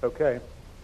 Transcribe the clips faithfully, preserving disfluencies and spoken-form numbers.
Okay.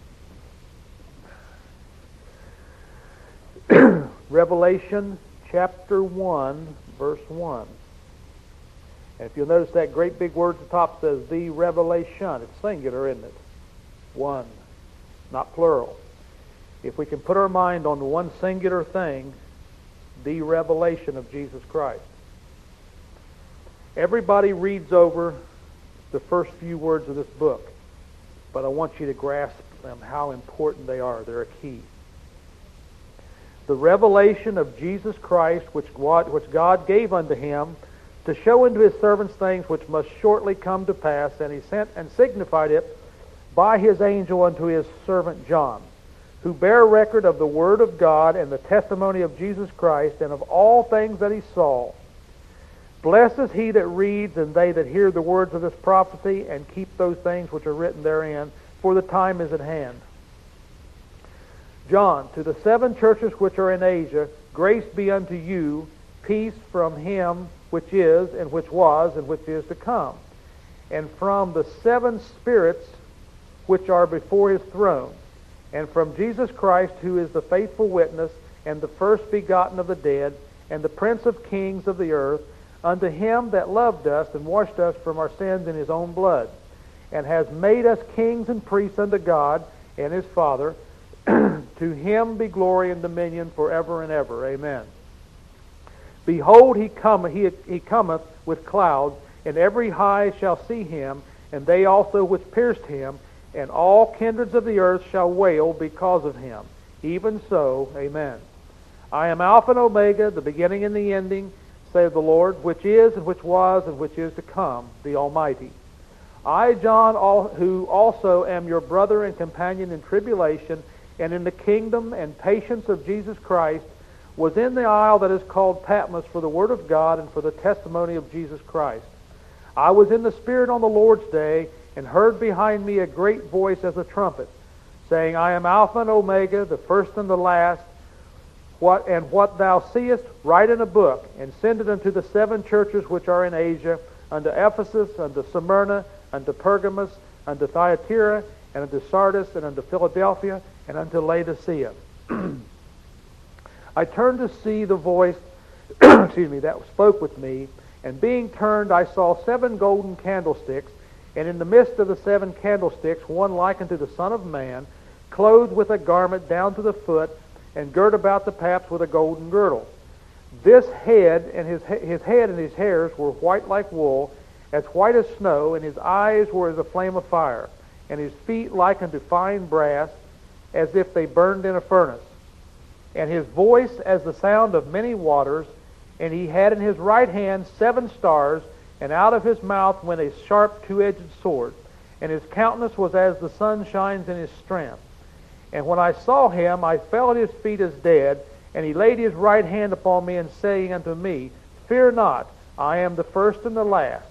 Revelation chapter one, verse one. And if you'll notice that great big word at the top says the revelation. It's singular, isn't it? One, not plural. If we can put our mind on the one singular thing, the revelation of Jesus Christ. Everybody reads over the first few words of this book, but I want you to grasp them, how important they are. They're a key. The revelation of Jesus Christ, which God, which God gave unto him, to show unto his servants things which must shortly come to pass, and he sent and signified it by his angel unto his servant John, who bear record of the word of God and the testimony of Jesus Christ, and of all things that he saw. Blessed is he that reads, and they that hear the words of this prophecy, and keep those things which are written therein, for the time is at hand. John, to the seven churches which are in Asia, grace be unto you, peace from him which is, and which was, and which is to come, and from the seven spirits which are before his throne, and from Jesus Christ, who is the faithful witness, and the first begotten of the dead, and the Prince of kings of the earth, unto him that loved us and washed us from our sins in his own blood, and has made us kings and priests unto God and his Father. To him be glory and dominion forever and ever. Amen. Behold, he cometh, he, he cometh with clouds, and every eye shall see him, and they also which pierced him, and all kindreds of the earth shall wail because of him. Even so, amen. I am Alpha and Omega, the beginning and the ending, saith the Lord, which is, and which was, and which is to come, the Almighty. I, John, all, who also am your brother and companion in tribulation, and in the kingdom and patience of Jesus Christ, was in the isle that is called Patmos for the word of God and for the testimony of Jesus Christ. I was in the Spirit on the Lord's day, and heard behind me a great voice as a trumpet, saying, I am Alpha and Omega, the first and the last. What and what thou seest, write in a book, and send it unto the seven churches which are in Asia, unto Ephesus, unto Smyrna, unto Pergamos, unto Thyatira, and unto Sardis, and unto Philadelphia, and unto Laodicea. I turned to see the voice, excuse me, that spoke with me, and being turned, I saw seven golden candlesticks, and in the midst of the seven candlesticks, one like unto the Son of Man, clothed with a garment down to the foot, and girt about the paps with a golden girdle. This head and his his head and his hairs were white like wool, as white as snow, and his eyes were as a flame of fire, and his feet like unto fine brass, as if they burned in a furnace, and his voice as the sound of many waters, and he had in his right hand seven stars, and out of his mouth went a sharp two-edged sword, and his countenance was as the sun shines in his strength. And when I saw him, I fell at his feet as dead, and he laid his right hand upon me, and saying unto me, Fear not, I am the first and the last.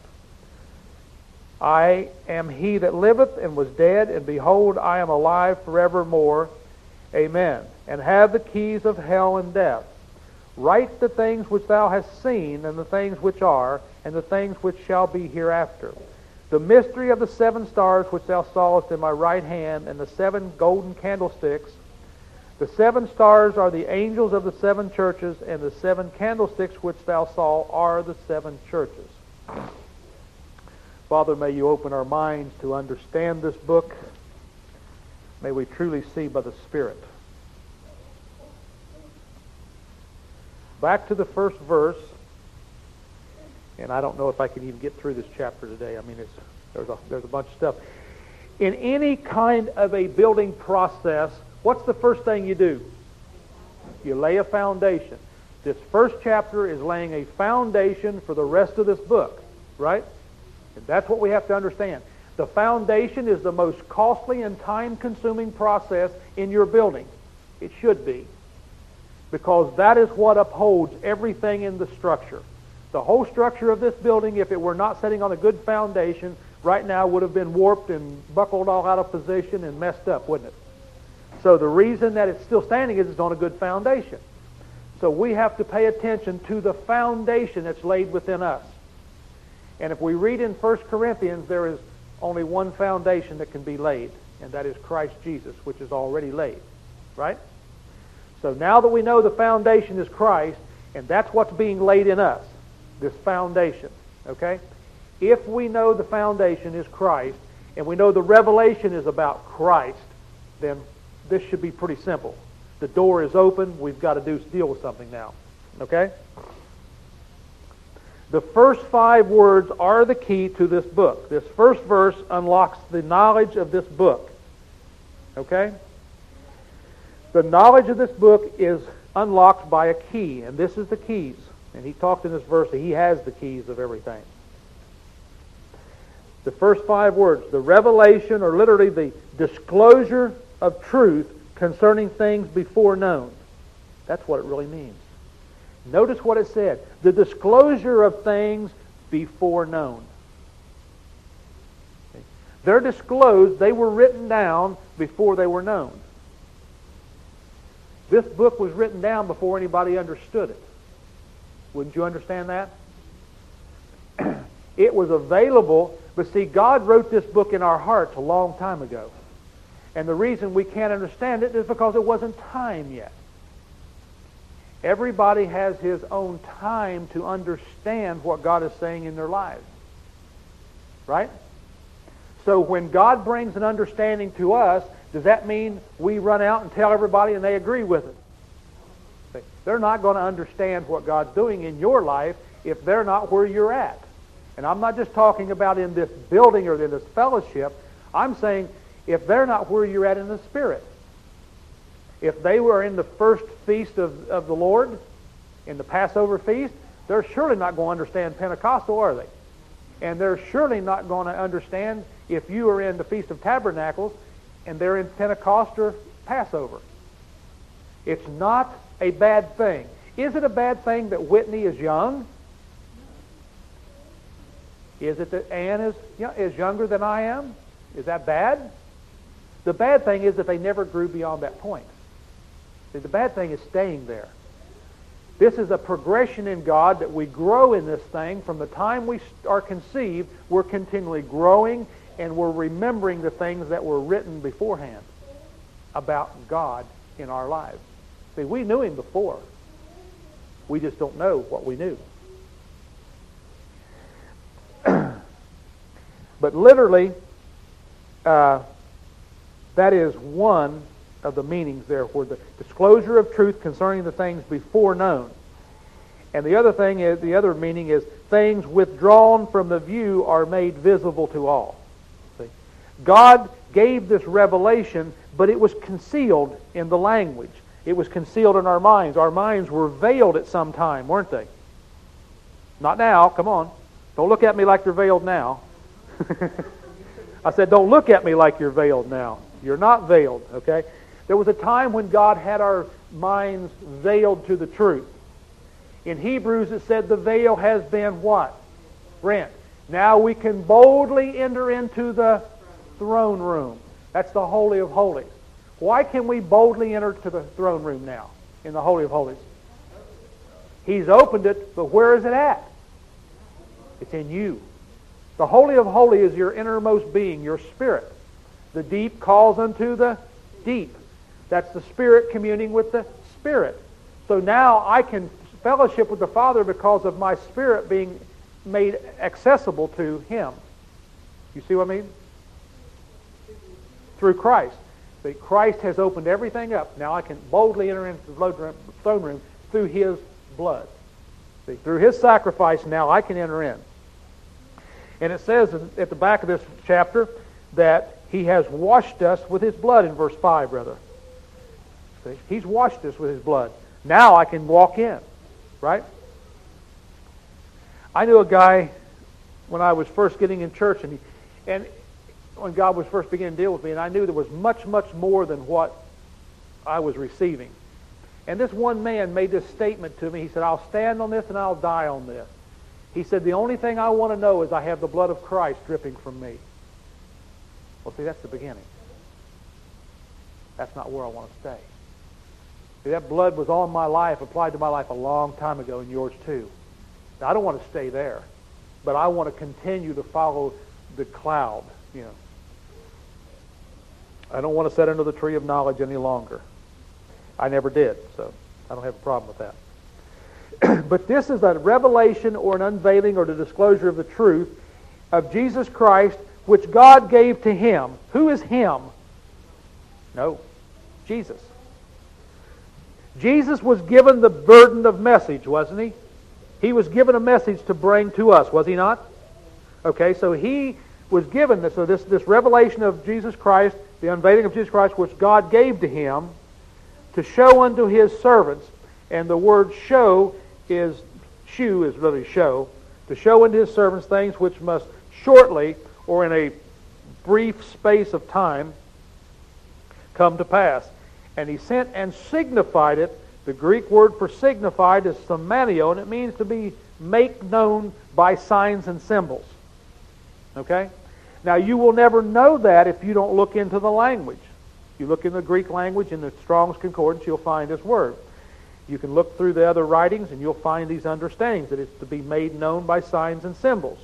I am he that liveth and was dead, and behold, I am alive forevermore. Amen. And have the keys of hell and death. Write the things which thou hast seen, and the things which are, and the things which shall be hereafter. The mystery of the seven stars which thou sawest in my right hand, and the seven golden candlesticks. The seven stars are the angels of the seven churches, and the seven candlesticks which thou saw are the seven churches. Father, may you open our minds to understand this book. May we truly see by the Spirit. Back to the first verse, and I don't know if I can even get through this chapter today. I mean, it's, there's, a, there's a bunch of stuff. In any kind of a building process, what's the first thing you do? You lay a foundation. This first chapter is laying a foundation for the rest of this book, right? And that's what we have to understand. The foundation is the most costly and time-consuming process in your building. It should be. Because that is what upholds everything in the structure. The whole structure of this building, if it were not sitting on a good foundation, right now would have been warped and buckled all out of position and messed up, wouldn't it? So the reason that it's still standing is it's on a good foundation. So we have to pay attention to the foundation that's laid within us. And if we read in First Corinthians, there is only one foundation that can be laid, and that is Christ Jesus, which is already laid. Right? So now that we know the foundation is Christ, and that's what's being laid in us, this foundation. Okay? If we know the foundation is Christ, and we know the revelation is about Christ, then this should be pretty simple. The door is open. We've got to do deal with something now. Okay? The first five words are the key to this book. This first verse unlocks the knowledge of this book. Okay? The knowledge of this book is unlocked by a key, and this is the keys. And he talked in this verse that he has the keys of everything. The first five words, the revelation, or literally the disclosure of truth concerning things before known. That's what it really means. Notice what it said. The disclosure of things before known. They're disclosed, they were written down before they were known. This book was written down before anybody understood it. Wouldn't you understand that? It was available, but see, God wrote this book in our hearts a long time ago. And the reason we can't understand it is because it wasn't time yet. Everybody has his own time to understand what God is saying in their lives. Right? So when God brings an understanding to us, does that mean we run out and tell everybody and they agree with it? They're not going to understand what God's doing in your life if they're not where you're at. And I'm not just talking about in this building or in this fellowship. I'm saying if they're not where you're at in the Spirit. If they were in the first feast of, of the Lord, in the Passover feast, they're surely not going to understand Pentecostal, are they? And they're surely not going to understand if you are in the Feast of Tabernacles and they're in Pentecost or Passover. It's not a bad thing. Is it a bad thing that Whitney is young? Is it that Ann is, you know, is younger than I am? Is that bad? The bad thing is that they never grew beyond that point. See, the bad thing is staying there. This is a progression in God that we grow in this thing. From the time we are conceived, we're continually growing and we're remembering the things that were written beforehand about God in our lives. See, we knew Him before. We just don't know what we knew. But literally, uh, that is one of the meanings there, for the disclosure of truth concerning the things before known. And the other thing is, the other meaning is things withdrawn from the view are made visible to all. See? God gave this revelation, but it was concealed in the language. It was concealed in our minds. Our minds were veiled at some time, weren't they? Not now. Come on. Don't look at me like you're veiled now. I said, don't look at me like you're veiled now. You're not veiled, okay? There was a time when God had our minds veiled to the truth. In Hebrews it said the veil has been what? Rent. Now we can boldly enter into the throne room. That's the Holy of Holies. Why can we boldly enter to the throne room now in the Holy of Holies? He's opened it, but where is it at? It's in you. The Holy of Holies is your innermost being, your spirit. The deep calls unto the deep. That's the Spirit communing with the Spirit. So now I can fellowship with the Father because of my spirit being made accessible to Him. You see what I mean? Through Christ. See, Christ has opened everything up. Now I can boldly enter into the throne room through His blood. See, through His sacrifice now I can enter in. And it says at the back of this chapter that He has washed us with His blood in verse five, brother. See? He's washed us with His blood. Now I can walk in. Right? I knew a guy when I was first getting in church, and he, and when God was first beginning to deal with me, and I knew there was much, much more than what I was receiving. And this one man made this statement to me. He said, I'll stand on this and I'll die on this. He said, the only thing I want to know is I have the blood of Christ dripping from me. Well, see, that's the beginning. That's not where I want to stay. See, that blood was on my life, applied to my life a long time ago, and yours too. Now, I don't want to stay there, but I want to continue to follow the cloud, you know. I don't want to sit under the tree of knowledge any longer. I never did, so I don't have a problem with that. But this is a revelation or an unveiling or the disclosure of the truth of Jesus Christ, which God gave to him. Who is him? No, Jesus. Jesus was given the burden of message, wasn't he? He was given a message to bring to us, was he not? Okay, so he was given this, so this, this revelation of Jesus Christ, the unveiling of Jesus Christ, which God gave to him to show unto his servants. And the word show is, shew is really show, to show unto his servants things which must shortly, or in a brief space of time, come to pass. And he sent and signified it. The Greek word for signified is semanio, and it means to be make known by signs and symbols. Okay? Now, you will never know that if you don't look into the language. You look in the Greek language, in the Strong's Concordance, you'll find this word. You can look through the other writings, and you'll find these understandings, that it's to be made known by signs and symbols.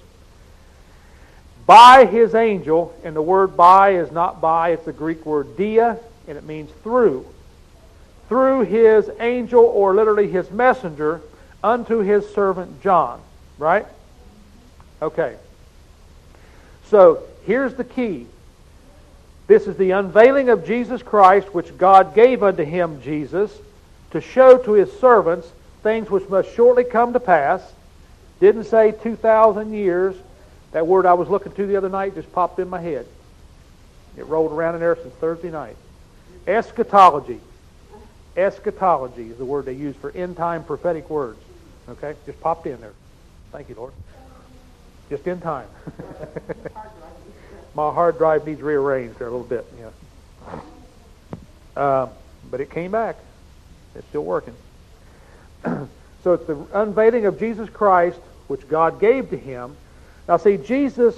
By his angel, and the word by is not by, it's the Greek word dia, and it means through. Through his angel, or literally his messenger, unto his servant John. Right? Okay. So, here's the key. This is the unveiling of Jesus Christ, which God gave unto him, Jesus, to show to his servants things which must shortly come to pass. Didn't say two thousand years. That word I was looking to the other night just popped in my head. It rolled around in there since Thursday night. Eschatology. Eschatology is the word they use for end-time prophetic words. Okay? Just popped in there. Thank you, Lord. Just in time. My hard drive needs rearranged there a little bit. Yeah. Uh, but it came back. It's still working. So it's the unveiling of Jesus Christ, which God gave to him. Now see, Jesus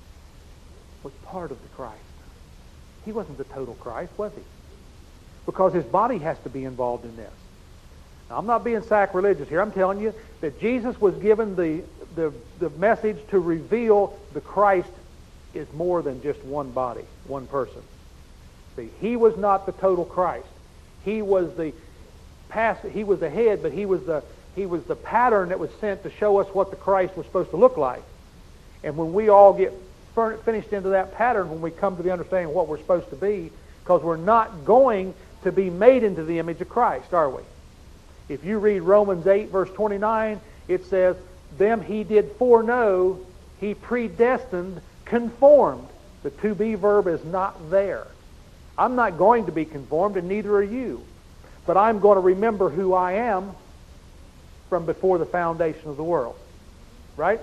was part of the Christ. He wasn't the total Christ, was he? Because his body has to be involved in this. Now, I'm not being sacrilegious here. I'm telling you that Jesus was given the, the, the message to reveal the Christ is more than just one body, one person. See, he was not the total Christ. He was the pass, he was the head, but he was the he was the pattern that was sent to show us what the Christ was supposed to look like. And when we all get finished into that pattern, when we come to the understanding of what we're supposed to be, because we're not going to be made into the image of Christ, are we? If you read Romans eight, verse twenty-nine, it says, them he did foreknow, he predestined, conformed. The to be verb is not there. I'm not going to be conformed, and neither are you. But I'm going to remember who I am from before the foundation of the world. Right?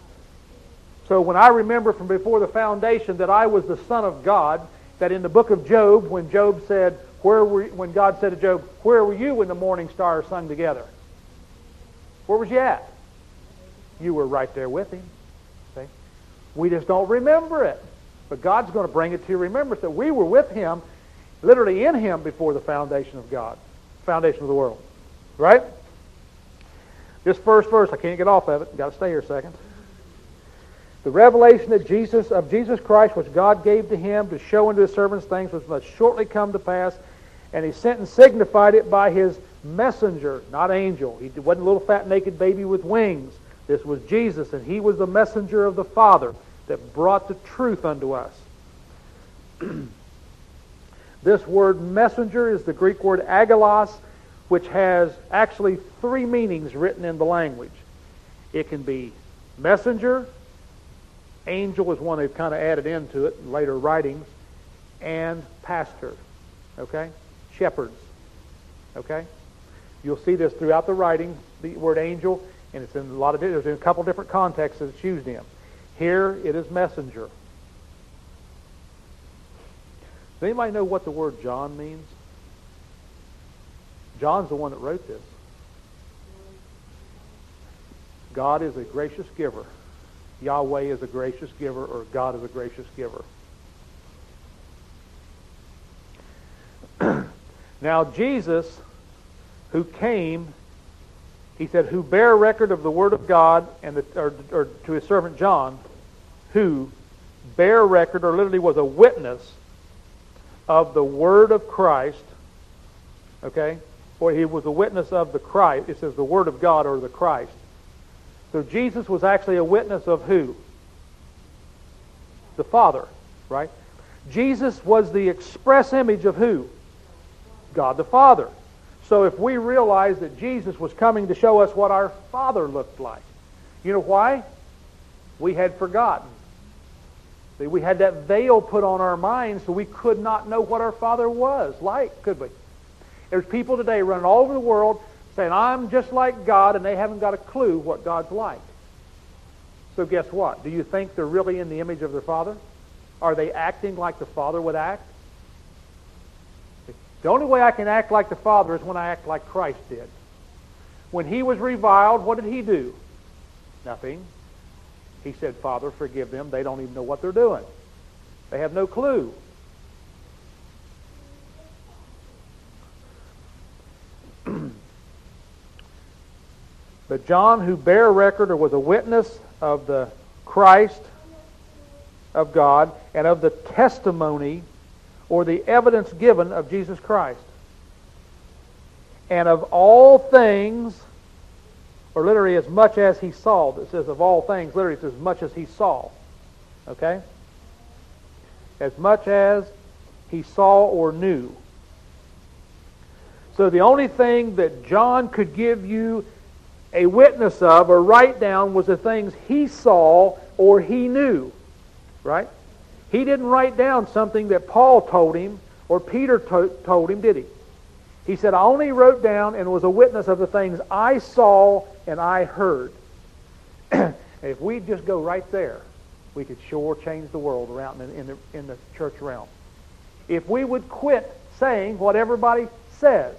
So when I remember from before the foundation that I was the Son of God, that in the book of Job, when Job said, where were, when God said to Job, where were you when the morning stars sung together? Where was you at? You were right there with him. See? We just don't remember it. But God's going to bring it to your remembrance that we were with him, literally in him, before the foundation of God, foundation of the world. Right? This first verse, I can't get off of it. I've got to stay here a second. The revelation of Jesus, of Jesus Christ, which God gave to him to show unto his servants things which must shortly come to pass, and he sent and signified it by his messenger, not angel. He wasn't a little fat naked baby with wings. This was Jesus, and he was the messenger of the Father that brought the truth unto us. This word messenger is the Greek word agelos, which has actually three meanings written in the language. It can be messenger, angel is one they've kind of added into it in later writings, and pastor. Okay? Shepherds. Okay? You'll see this throughout the writing, the word angel, and it's in a lot of there's in a couple different contexts that it's used in. Here it is messenger. Does anybody know what the word John means? John's the one that wrote this. God is a gracious giver. Yahweh is a gracious giver, or God is a gracious giver. Now Jesus, who came, he said, who bear record of the word of God, and the, or, or to his servant John, who bear record, or literally was a witness of the Word of Christ. Okay? Or he was a witness of the Christ. It says the Word of God or the Christ. So Jesus was actually a witness of who? The Father, right? Jesus was the express image of who? God the Father. So if we realize that Jesus was coming to show us what our Father looked like, you know why? We had forgotten. See, we had that veil put on our minds so we could not know what our Father was like, could we? There's people today running all over the world saying, I'm just like God, and they haven't got a clue what God's like. So guess what? Do you think they're really in the image of their Father? Are they acting like the Father would act? The only way I can act like the Father is when I act like Christ did. When he was reviled, what did he do? Nothing. He said, Father, forgive them. They don't even know what they're doing. They have no clue. But John, who bare record or was a witness of the Christ of God and of the testimony or the evidence given of Jesus Christ, and of all things, or literally as much as he saw. It says of all things, literally it's as much as he saw. Okay? As much as he saw or knew. So the only thing that John could give you a witness of or write down was the things he saw or he knew. Right? He didn't write down something that Paul told him or Peter to- told him, did he? He said, I only wrote down and was a witness of the things I saw and I heard. And if we just go right there, we could sure change the world around in, in, the, in the church realm. If we would quit saying what everybody says.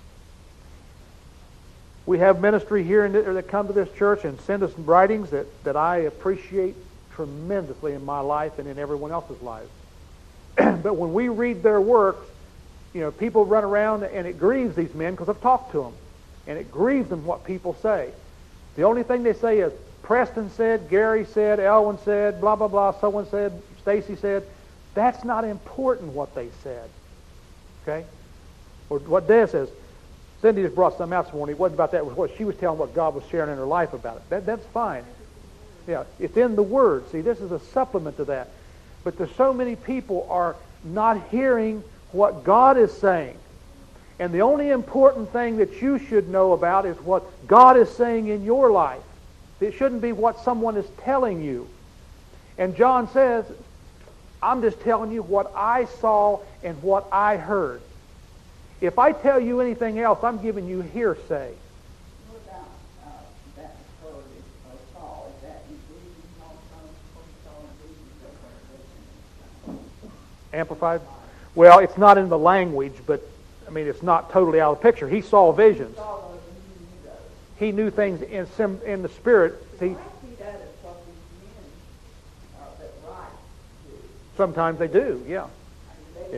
We have ministry here in the, that come to this church and send us writings that, that I appreciate tremendously in my life and in everyone else's lives. But when we read their works, you know, people run around and it grieves these men because I've talked to them. And it grieves them what people say. The only thing they say is, Preston said, Gary said, Elwin said, blah, blah, blah, someone said, Stacy said. That's not important what they said. Okay? Or what Des says. Cindy just brought something out this morning. It wasn't about that. It was what she was telling what God was sharing in her life about it. That, that's fine. Yeah, it's in the Word. See, this is a supplement to that. But there's so many people are not hearing what God is saying. And the only important thing that you should know about is what God is saying in your life. It shouldn't be what someone is telling you. And John says, I'm just telling you what I saw and what I heard. If I tell you anything else, I'm giving you hearsay. What about uh, that heard or saw? Is that including also what you saw in Jesus? Amplified? Well, it's not in the language, but I mean, it's not totally out of the picture. He saw visions. He knew things in sim, in the spirit. See, sometimes they do, yeah. Yeah.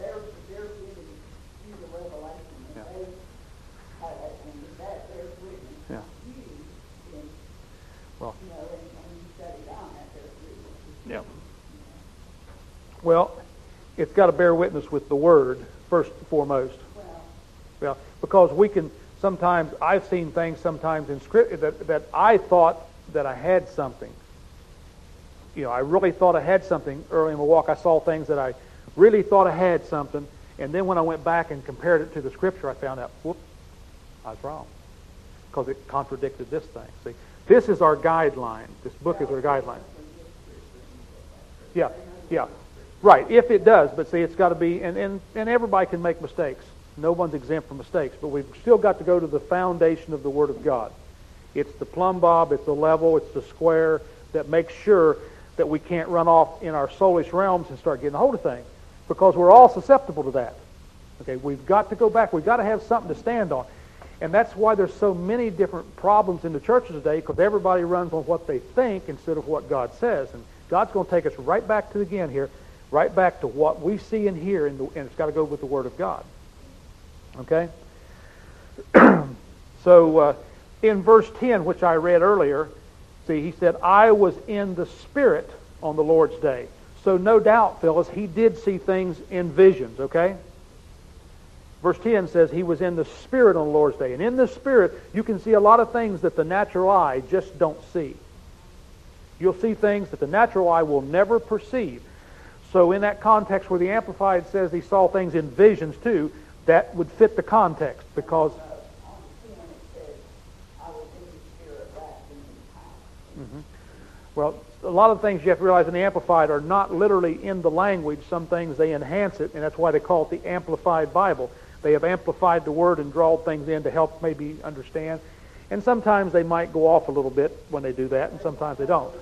Yeah. Well. Yeah. Well, it's got to bear witness with the Word first and foremost. Well, because we can sometimes, I've seen things sometimes in Scripture that, that I thought that I had something. You know, I really thought I had something early in my walk. I saw things that I really thought I had something, and then when I went back and compared it to the Scripture, I found out, whoop, I was wrong. Because it contradicted this thing. See, this is our guideline. This book is our guideline. Yeah, yeah. Right, if it does, but see, it's got to be, and, and, and everybody can make mistakes. No one's exempt from mistakes, but we've still got to go to the foundation of the Word of God. It's the plumb bob, it's the level, it's the square that makes sure that we can't run off in our soulish realms and start getting a hold of things, because we're all susceptible to that. Okay, we've got to go back. We've got to have something to stand on. And that's why there's so many different problems in the churches today, because everybody runs on what they think instead of what God says. And God's going to take us right back to, again here, right back to what we see and hear, in the, and it's got to go with the Word of God. Okay? So, uh, in verse ten, which I read earlier, see, he said, I was in the Spirit on the Lord's day. So no doubt, Phyllis, he did see things in visions, okay? Verse ten says he was in the Spirit on the Lord's day. And in the Spirit, you can see a lot of things that the natural eye just don't see. You'll see things that the natural eye will never perceive. So in that context where the Amplified says he saw things in visions too, that would fit the context because... Mm-hmm. Well, a lot of things you have to realize in the Amplified are not literally in the language. Some things they enhance it, and that's why they call it the Amplified Bible. They have amplified the word and drawn things in to help maybe understand. And sometimes they might go off a little bit when they do that, and sometimes they don't.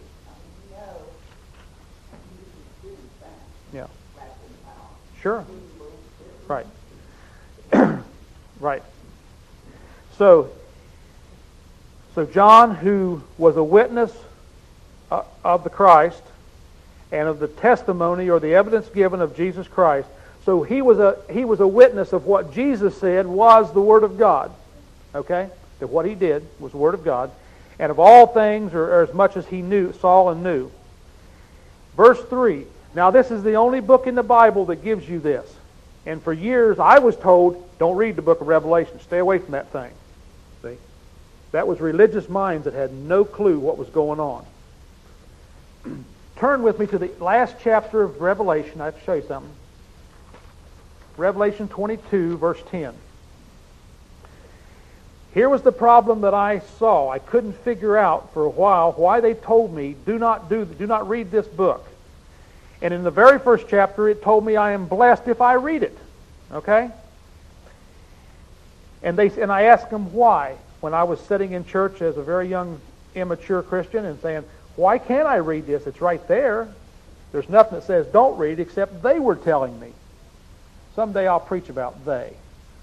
Yeah. Sure. Right. Right. So, so John, who was a witness uh, of the Christ and of the testimony or the evidence given of Jesus Christ, so he was a he was a witness of what Jesus said was the Word of God. Okay? That what he did was the Word of God, and of all things, or, or as much as he knew, saw and knew. Verse three. Now this is the only book in the Bible that gives you this. And for years I was told, don't read the book of Revelation. Stay away from that thing. See? That was religious minds that had no clue what was going on. Turn with me to the last chapter of Revelation. I have to show you something. Revelation twenty-two, verse ten. Here was the problem that I saw. I couldn't figure out for a while why they told me, do not do, do not read this book. And in the very first chapter, it told me I am blessed if I read it. Okay? And they and I asked them why when I was sitting in church as a very young, immature Christian and saying, why can't I read this? It's right there. There's nothing that says don't read except they were telling me. Someday I'll preach about they.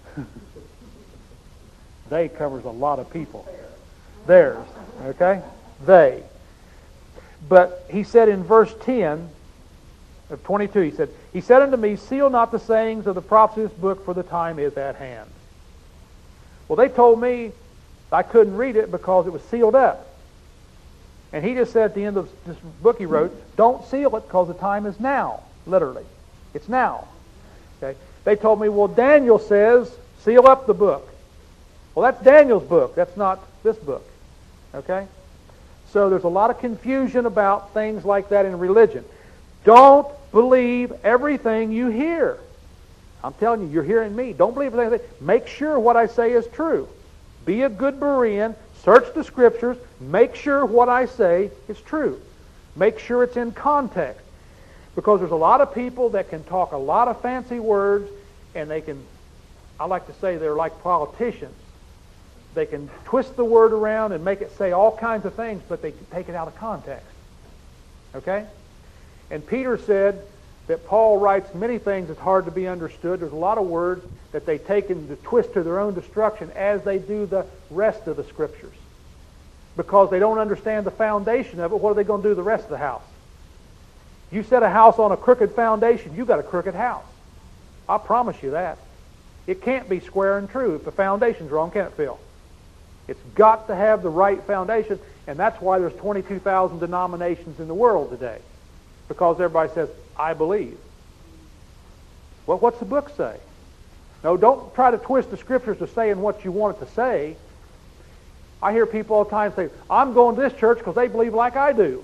They covers a lot of people. Theirs. Okay? They. But he said in verse ten of twenty-two, he said, He said unto me, seal not the sayings of the prophets of this book, for the time is at hand. Well, they told me I couldn't read it because it was sealed up. And he just said at the end of this book he wrote, don't seal it because the time is now, literally. It's now. Okay? They told me, well, Daniel says, seal up the book. Well, that's Daniel's book. That's not this book. Okay? So there's a lot of confusion about things like that in religion. Don't believe everything you hear. I'm telling you, you're hearing me. Don't believe everything. Make sure what I say is true. Be a good Berean. Search the Scriptures. Make sure what I say is true. Make sure it's in context. Because there's a lot of people that can talk a lot of fancy words, and they can, I like to say they're like politicians. They can twist the word around and make it say all kinds of things, but they take it out of context. Okay? And Peter said that Paul writes many things that's hard to be understood. There's a lot of words that they take and twist to their own destruction as they do the rest of the Scriptures. Because they don't understand the foundation of it, what are they going to do the rest of the house? You set a house on a crooked foundation, you've got a crooked house. I promise you that. It can't be square and true if the foundation's wrong, can it, Phil? It's got to have the right foundation, and that's why there's twenty-two thousand denominations in the world today. Because everybody says, I believe. Well, what's the book say? No, don't try to twist the Scriptures to say in what you want it to say. I hear people all the time say, I'm going to this church because they believe like I do.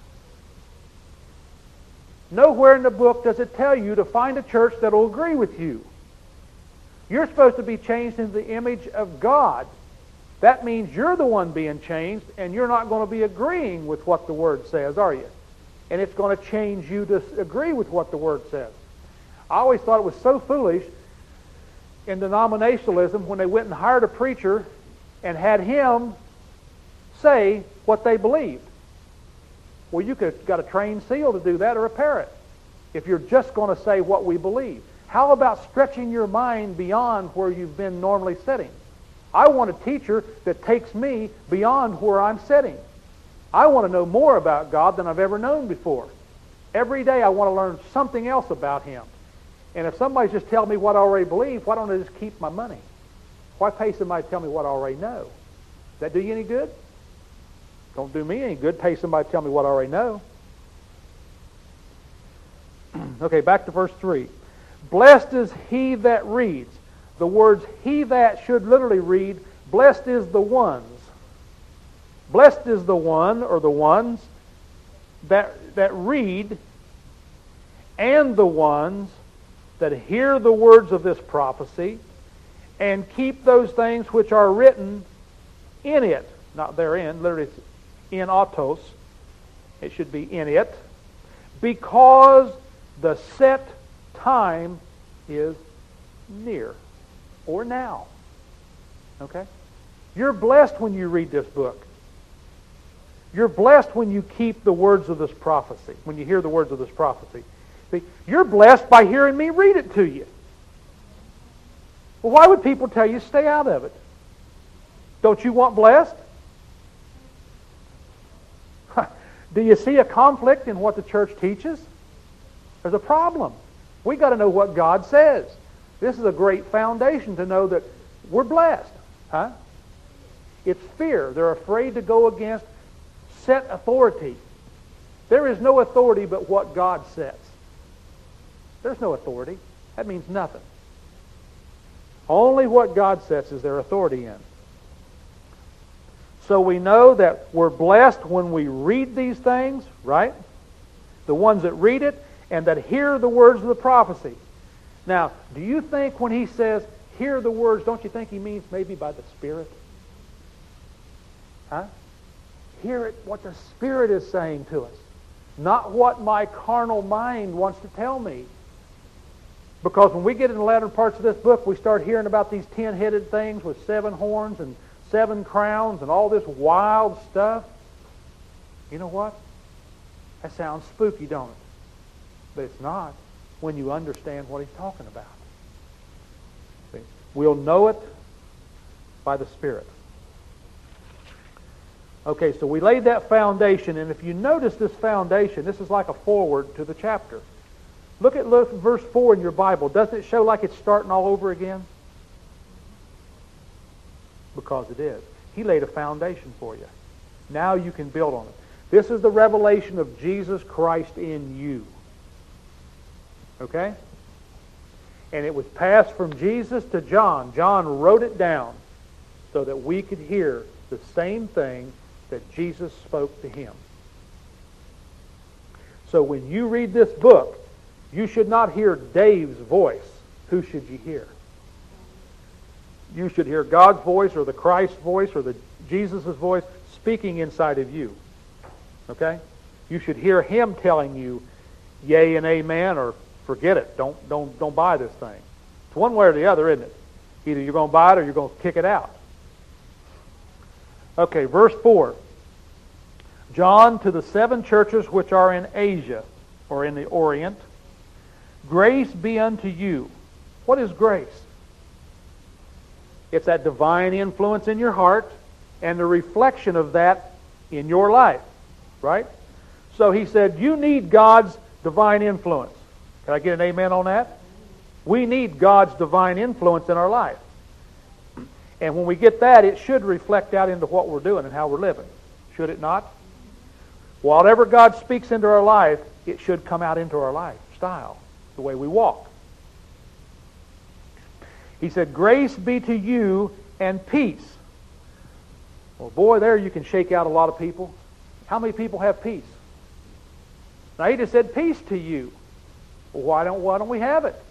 Nowhere in the book does it tell you to find a church that will agree with you. You're supposed to be changed into the image of God. That means you're the one being changed, and you're not going to be agreeing with what the Word says, are you? And it's going to change you to agree with what the Word says. I always thought it was so foolish in denominationalism when they went and hired a preacher and had him say what they believed. Well, you could have got a trained seal to do that or a parrot if you're just going to say what we believe. How about stretching your mind beyond where you've been normally sitting? I want a teacher that takes me beyond where I'm sitting. I want to know more about God than I've ever known before. Every day I want to learn something else about Him. And if somebody's just telling me what I already believe, why don't I just keep my money? Why pay somebody to tell me what I already know? Does that do you any good? Don't do me any good. Pay somebody to tell me what I already know. Okay, back to verse three. Blessed is he that reads. The words he that should literally read, blessed is the ones. Blessed is the one or the ones that, that read, and the ones that hear the words of this prophecy and keep those things which are written in it. Not therein, literally it's in autos. It should be in it. Because the set time is near or now. Okay? You're blessed when you read this book. You're blessed when you keep the words of this prophecy, when you hear the words of this prophecy. See, you're blessed by hearing me read it to you. Well, why would people tell you stay out of it? Don't you want blessed? Do you see a conflict in what the church teaches? There's a problem. We've got to know what God says. This is a great foundation to know that we're blessed. Huh? It's fear. They're afraid to go against set authority. There is no authority but what God sets. There's no authority. That means nothing. Only what God sets is their authority in. So we know that we're blessed when we read these things, right? The ones that read it and that hear the words of the prophecy. Now, do you think when he says, hear the words, don't you think he means maybe by the Spirit? Huh? Hear it, what the Spirit is saying to us. Not what my carnal mind wants to tell me. Because when we get in the latter parts of this book, we start hearing about these ten-headed things with seven horns and seven crowns and all this wild stuff. You know what? That sounds spooky, don't it? But it's not when you understand what he's talking about. See? We'll know it by the Spirit. Okay, so we laid that foundation, and if you notice this foundation, this is like a foreword to the chapter. Look at look, verse four in your Bible. Doesn't it show like it's starting all over again? Because it is. He laid a foundation for you. Now you can build on it. This is the revelation of Jesus Christ in you. Okay? And it was passed from Jesus to John. John wrote it down so that we could hear the same thing that Jesus spoke to him. So when you read this book, you should not hear Dave's voice. Who should you hear? You should hear God's voice or the Christ's voice or the Jesus' voice speaking inside of you. Okay? You should hear him telling you yea and amen or forget it. Don't, don't, don't buy this thing. It's one way or the other, isn't it? Either you're going to buy it or you're going to kick it out. Okay, verse four. John, to the seven churches which are in Asia, or in the Orient, grace be unto you. What is grace? It's that divine influence in your heart and the reflection of that in your life. Right? So he said, you need God's divine influence. Can I get an amen on that? We need God's divine influence in our life. And when we get that, it should reflect out into what we're doing and how we're living. Should it not? Whatever God speaks into our life, it should come out into our lifestyle, the way we walk. He said, grace be to you and peace. Well, boy, there you can shake out a lot of people. How many people have peace? Now, he just said peace to you. Well, why don't, why don't we have it?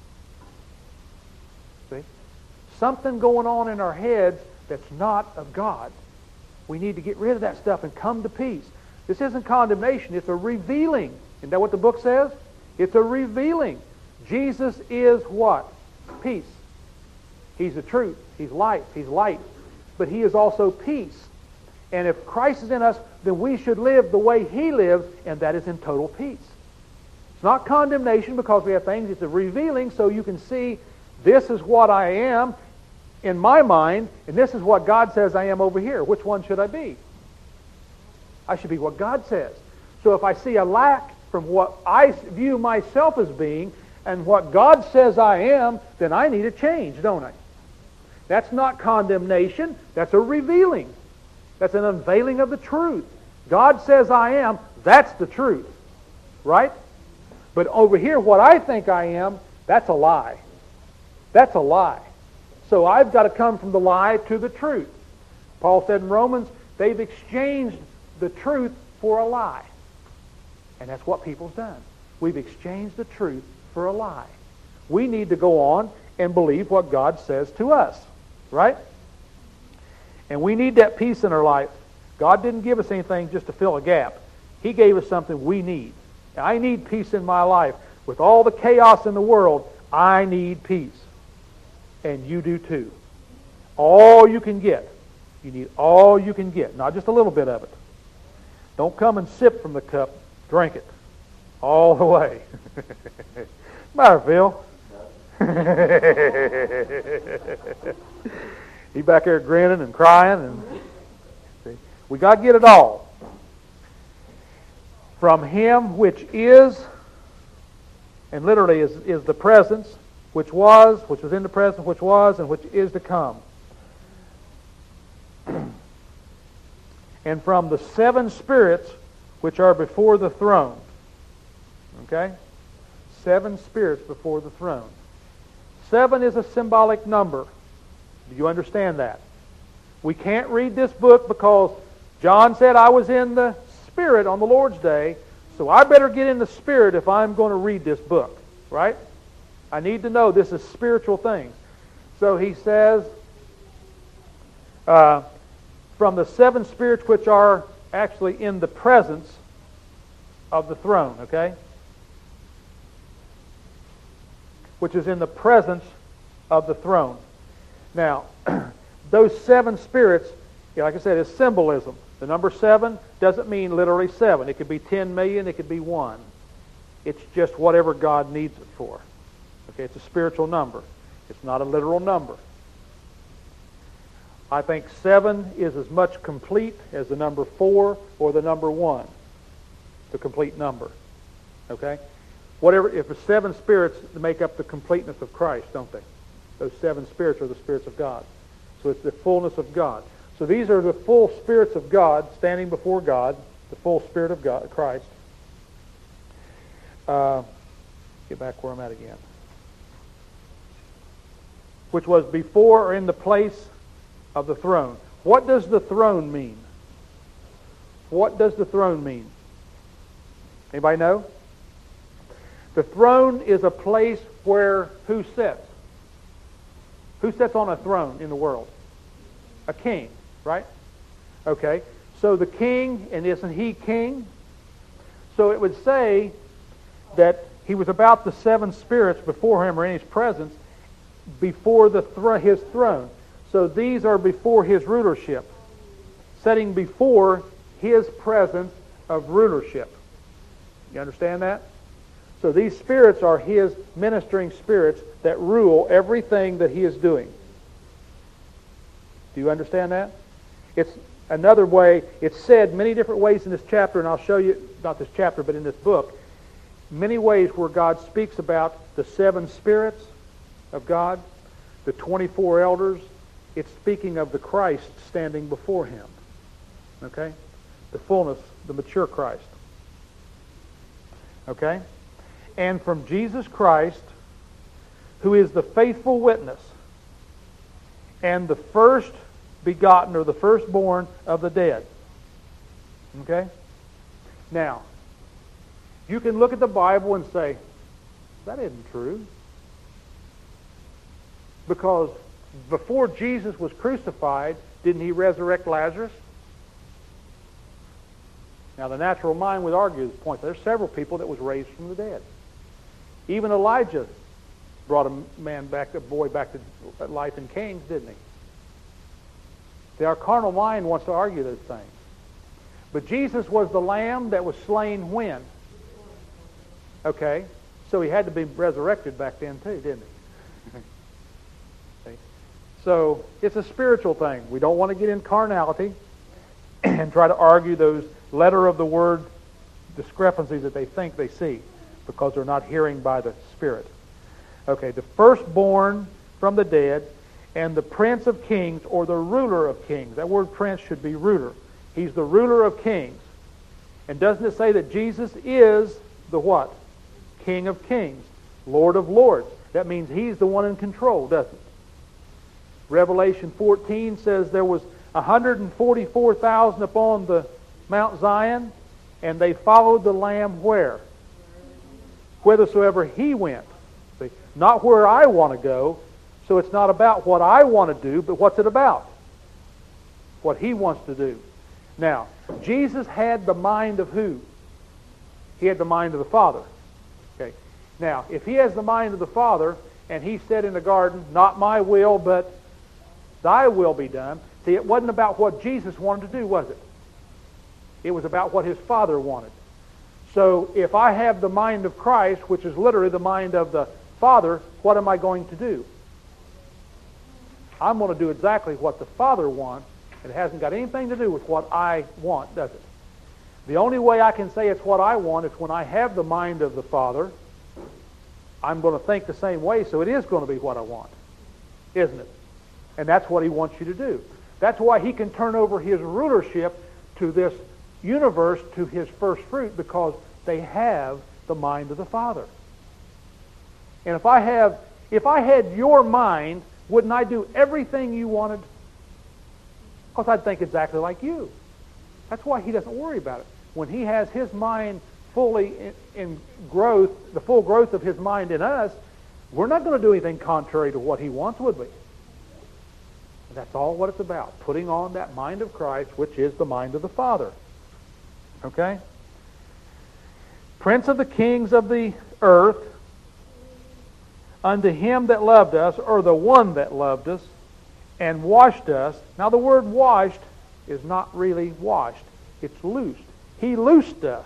See? Something going on in our heads that's not of God. We need to get rid of that stuff and come to peace. This isn't condemnation. It's a revealing. Isn't that what the book says? It's a revealing. Jesus is what? Peace. He's the truth. He's life. He's light. But he is also peace. And if Christ is in us, then we should live the way he lives, and that is in total peace. It's not condemnation because we have things. It's a revealing so you can see this is what I am in my mind, and this is what God says I am over here. Which one should I be? I should be what God says. So if I see a lack from what I view myself as being and what God says I am, then I need a change, don't I? That's not condemnation. That's a revealing. That's an unveiling of the truth. God says I am. That's the truth. Right? But over here, what I think I am, that's a lie. That's a lie. So I've got to come from the lie to the truth. Paul said in Romans, they've exchanged the truth for a lie. And that's what people's done. We've exchanged the truth for a lie. We need to go on and believe what God says to us. Right? And we need that peace in our life. God didn't give us anything just to fill a gap. He gave us something we need. I need peace in my life. With all the chaos in the world, I need peace. And you do too. All you can get. You need all you can get, not just a little bit of it. Don't come and sip from the cup. Drink it. All the way. Matter, Phil? He back there grinning and crying. And see, we got to get it all. From Him which is, and literally is, is the presence, which was, which was in the present, which was, and which is to come. And from the seven spirits which are before the throne. Okay? Seven spirits before the throne. Seven is a symbolic number. Do you understand that? We can't read this book because John said I was in the Spirit on the Lord's Day, so I better get in the Spirit if I'm going to read this book. Right? I need to know this is spiritual things. So he says, uh, from the seven spirits which are actually in the presence of the throne, okay? Which is in the presence of the throne. Now, those seven spirits, like I said, is symbolism. The number seven doesn't mean literally seven. It could be ten million, it could be one. It's just whatever God needs it for. Okay, it's a spiritual number. It's not a literal number. I think seven is as much complete as the number four or the number one. The complete number. Okay? Whatever, if the seven spirits make up the completeness of Christ, don't they? Those seven spirits are the spirits of God. So it's the fullness of God. So these are the full spirits of God standing before God, the full Spirit of God, Christ. Uh, get back where I'm at again. Which was before or in the place of the throne. What does the throne mean? What does the throne mean? Anybody know? The throne is a place where who sits? Who sits on a throne in the world? A king, right? Okay. So the king, and isn't he king? So it would say that he was about the seven spirits before him or in his presence before the thro- his throne. So these are before his rulership, setting before his presence of rulership. You understand that? So these spirits are his ministering spirits that rule everything that he is doing. Do you understand that? It's another way, it's said many different ways in this chapter, and I'll show you, not this chapter, but in this book, many ways where God speaks about the seven spirits of God, the twenty-four elders. It's speaking of the Christ standing before him. Okay? The fullness, the mature Christ. Okay? And from Jesus Christ, who is the faithful witness and the first begotten or the firstborn of the dead. Okay? Now, you can look at the Bible and say, that isn't true. Because before Jesus was crucified, didn't he resurrect Lazarus? Now, the natural mind would argue this point. There's several people that was raised from the dead. Even Elijah brought a man back, a boy back to life in Kings, didn't he? See, our carnal mind wants to argue those things. But Jesus was the lamb that was slain when? Okay, so he had to be resurrected back then too, didn't he? See? So it's a spiritual thing. We don't want to get in carnality and try to argue those letter of the word discrepancies that they think they see because they're not hearing by the Spirit. Okay, the firstborn from the dead and the Prince of Kings, or the ruler of kings. That word prince should be ruler. He's the ruler of kings. And doesn't it say that Jesus is the what? King of kings, Lord of lords. That means He's the one in control, doesn't it? Revelation fourteen says there was one hundred forty-four thousand upon the Mount Zion, and they followed the Lamb where? Whithersoever He went. See, not where I want to go, so it's not about what I want to do, but what's it about? What He wants to do. Now, Jesus had the mind of who? He had the mind of the Father. Okay. Now, if He has the mind of the Father, and He said in the garden, not my will, but Thy will be done. See, it wasn't about what Jesus wanted to do, was it? It was about what His Father wanted. So, if I have the mind of Christ, which is literally the mind of the Father, what am I going to do? I'm going to do exactly what the Father wants. It hasn't got anything to do with what I want, does it? The only way I can say it's what I want is when I have the mind of the Father. I'm going to think the same way, so it is going to be what I want. Isn't it? And that's what He wants you to do. That's why He can turn over His rulership to this universe, to His first fruit, because they have the mind of the Father. And if I have, if I had your mind, wouldn't I do everything you wanted? Because I'd think exactly like you. That's why He doesn't worry about it. When He has His mind fully in, in growth, the full growth of His mind in us, we're not going to do anything contrary to what He wants, would we? And that's all what it's about, putting on that mind of Christ, which is the mind of the Father. Okay? Prince of the kings of the earth, unto Him that loved us, or the one that loved us, and washed us. Now the word washed is not really washed. It's loosed. He loosed us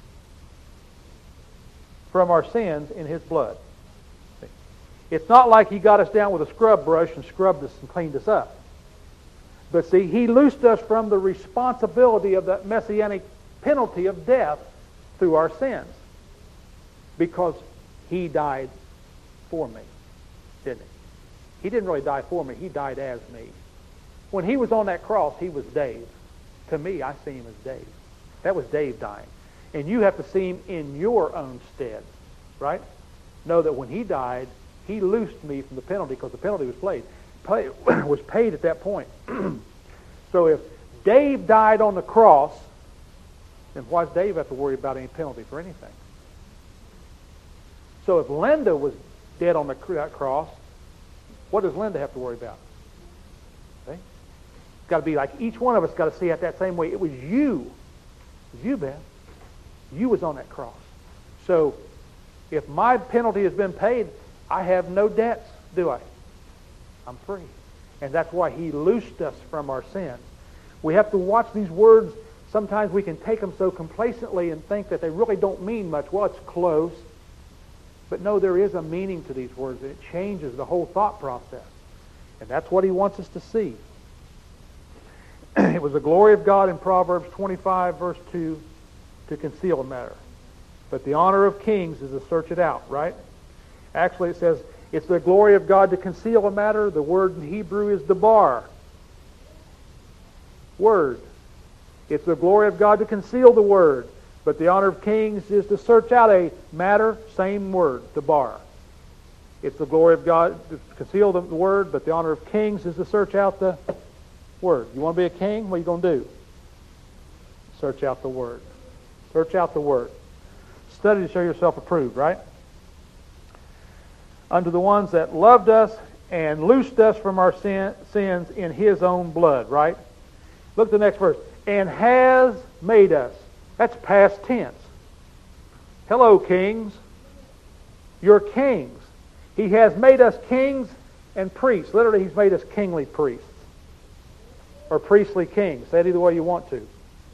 from our sins in His blood. It's not like He got us down with a scrub brush and scrubbed us and cleaned us up. But see, He loosed us from the responsibility of that messianic penalty of death through our sins. Because He died for me, didn't He? He didn't really die for me. He died as me. When He was on that cross, He was Dave. To me, I see Him as Dave. That was Dave dying. And you have to see Him in your own stead. Right? Know that when He died, He loosed me from the penalty, because the penalty was paid. Pay, was paid at that point. So if Dave died on the cross, then why does Dave have to worry about any penalty for anything? So if Linda was dead on the cross, what does Linda have to worry about? See? It's got to be like each one of us got to see it that same way. It was you. It was you, Beth. You was on that cross. So if my penalty has been paid, I have no debts, do I? I'm free. And that's why He loosed us from our sins. We have to watch these words. Sometimes we can take them so complacently and think that they really don't mean much. Well, it's close. But no, there is a meaning to these words, and it changes the whole thought process. And that's what He wants us to see. It was the glory of God in Proverbs twenty-five, verse two, to conceal a matter. But the honor of kings is to search it out, right? Actually, it says, it's the glory of God to conceal a matter. The word in Hebrew is debar. Word. It's the glory of God to conceal the word. But the honor of kings is to search out a matter, same word, debar. It's the glory of God to conceal the word, but the honor of kings is to search out the word. You want to be a king? What are you going to do? Search out the word. Search out the word. Study to show yourself approved, right? Unto the ones that loved us and loosed us from our sin, sins in His own blood, right? Look at the next verse. And has made us. That's past tense. Hello, kings. You're kings. He has made us kings and priests. Literally, He's made us kingly priests. Or priestly kings. Say it either way you want to.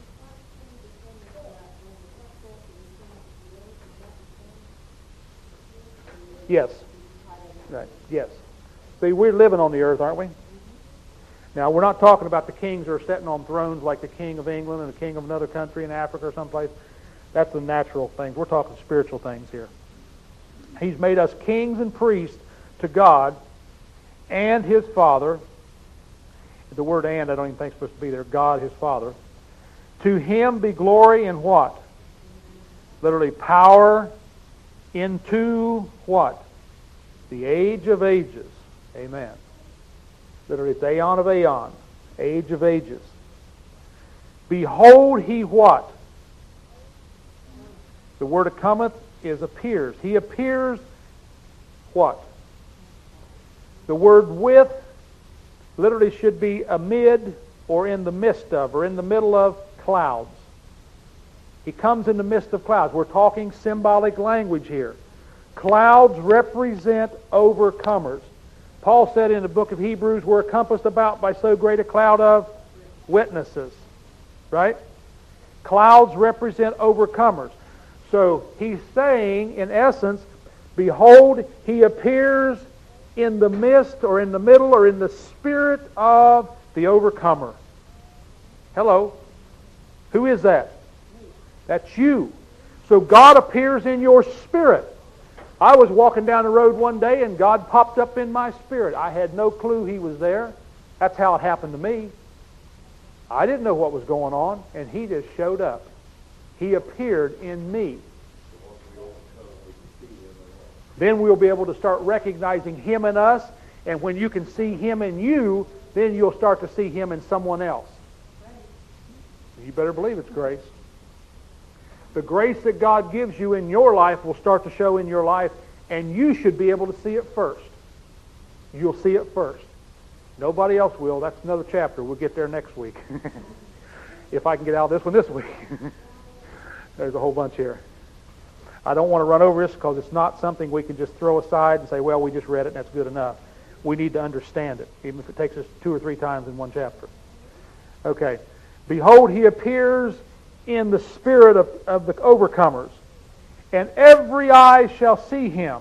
Yes. Right. Yes. See, we're living on the earth, aren't we? Now, we're not talking about the kings who are sitting on thrones like the king of England and the king of another country in Africa or someplace. That's the natural things. We're talking spiritual things here. He's made us kings and priests to God and His Father. The word and I don't even think is supposed to be there. God, His Father. To Him be glory in what? Literally power into what? The age of ages. Amen. Literally, it's aeon of aeon. Age of ages. Behold, he what? The word cometh is appears. He appears what? The word with literally should be amid or in the midst of or in the middle of clouds. He comes in the midst of clouds. We're talking symbolic language here. Clouds represent overcomers. Paul said in the book of Hebrews, we're compassed about by so great a cloud of witnesses. Right? Clouds represent overcomers. So he's saying, in essence, behold, he appears in the midst or in the middle or in the spirit of the overcomer. Hello. Who is that? That's you. So God appears in your spirit. I was walking down the road one day and God popped up in my spirit. I had no clue He was there. That's how it happened to me. I didn't know what was going on, and He just showed up. He appeared in me. Then we'll be able to start recognizing Him in us, and when you can see Him in you, then you'll start to see Him in someone else. You better believe it's grace. The grace that God gives you in your life will start to show in your life, and you should be able to see it first. You'll see it first. Nobody else will. That's another chapter. We'll get there next week. If I can get out of this one this week. There's a whole bunch here. I don't want to run over this because it's not something we can just throw aside and say, well, we just read it and that's good enough. We need to understand it, even if it takes us two or three times in one chapter. Okay. Behold, He appears in the spirit of, of the overcomers, and every eye shall see Him.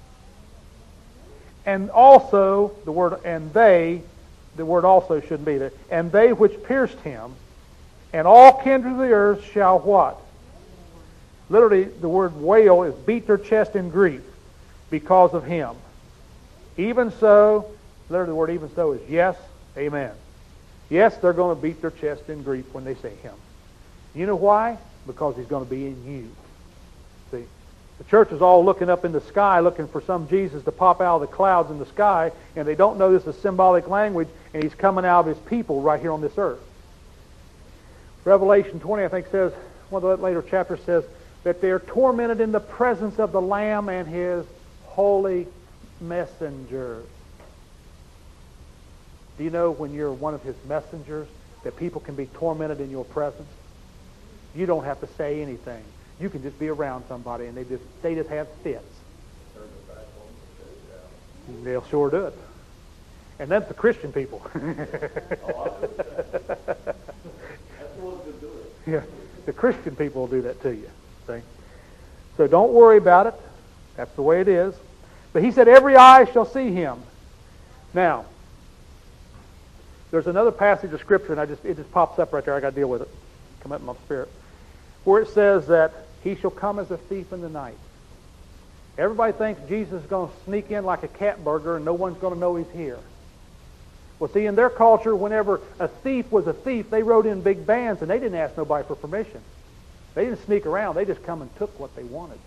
And also, the word, and they, the word also shouldn't be there, and they which pierced Him, and all kindred of the earth shall what? Literally, the word wail is beat their chest in grief because of Him. Even so, literally the word even so is yes, amen. Yes, they're going to beat their chest in grief when they see Him. You know why? Because He's going to be in you. See? The church is all looking up in the sky, looking for some Jesus to pop out of the clouds in the sky, and they don't know this is symbolic language, and He's coming out of His people right here on this earth. Revelation twenty, I think, says, one of the later chapters says, that they are tormented in the presence of the Lamb and His holy messengers. Do you know when you're one of His messengers that people can be tormented in your presence? You don't have to say anything. You can just be around somebody and they just they just have fits. They'll sure do it. And that's the Christian people. Yeah, the Christian people will do that to you. See? So don't worry about it. That's the way it is. But He said, every eye shall see Him. Now, there's another passage of Scripture, and I just it just pops up right there. I got to deal with it. Come up in my spirit. Where it says that He shall come as a thief in the night. Everybody thinks Jesus is going to sneak in like a cat burglar and no one's going to know He's here. Well, see, in their culture, whenever a thief was a thief, they rode in big bands and they didn't ask nobody for permission. They didn't sneak around. They just come and took what they wanted.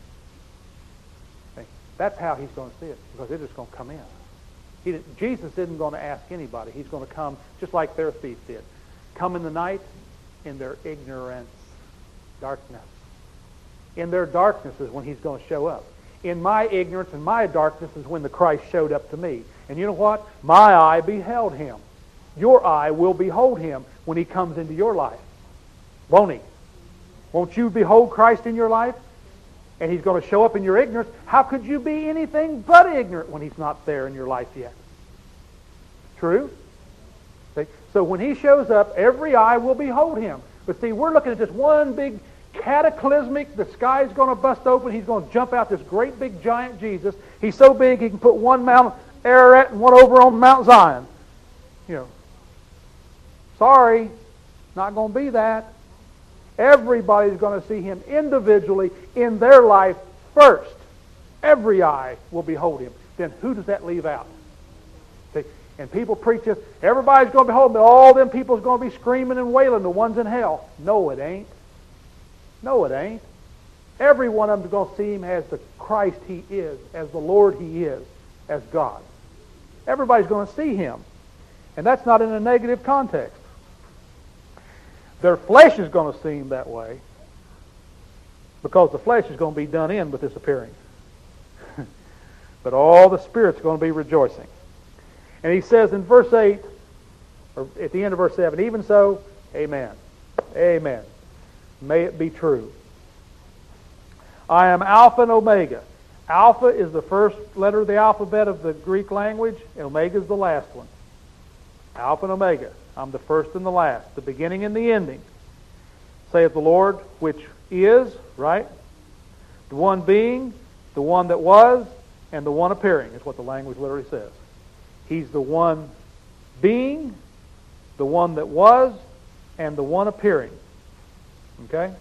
See, that's how He's going to see it, because they're just going to come in. He did, Jesus isn't going to ask anybody. He's going to come just like their thief did. Come in the night in their ignorance, darkness. In their darkness is when He's going to show up. In my ignorance and my darkness is when the Christ showed up to me. And you know what? My eye beheld Him. Your eye will behold Him when He comes into your life. Won't He? Won't you behold Christ in your life? And He's going to show up in your ignorance. How could you be anything but ignorant when He's not there in your life yet? True? See? So when He shows up, every eye will behold Him. But see, we're looking at this one big cataclysmic, the sky's going to bust open, He's going to jump out, this great big giant Jesus. He's so big He can put one Mount Ararat and one over on Mount Zion. You know. Sorry, not going to be that. Everybody's going to see Him individually in their life first. Every eye will behold Him. Then who does that leave out? See? And people preach this, everybody's going to behold Him, but all them people's going to be screaming and wailing, the ones in hell. No, it ain't. No, it ain't. Every one of them is going to see Him as the Christ He is, as the Lord He is, as God. Everybody's going to see Him. And that's not in a negative context. Their flesh is going to see Him that way because the flesh is going to be done in with this appearing. But all the Spirit's going to be rejoicing. And He says in verse eight, or at the end of verse seven, even so, amen. Amen. May it be true. I am Alpha and Omega. Alpha is the first letter of the alphabet of the Greek language, and Omega is the last one. Alpha and Omega. I'm the first and the last, the beginning and the ending. Saith the Lord, which is, right? The one being, the one that was, and the one appearing, is what the language literally says. He's the one being, the one that was, and the one appearing. Okay?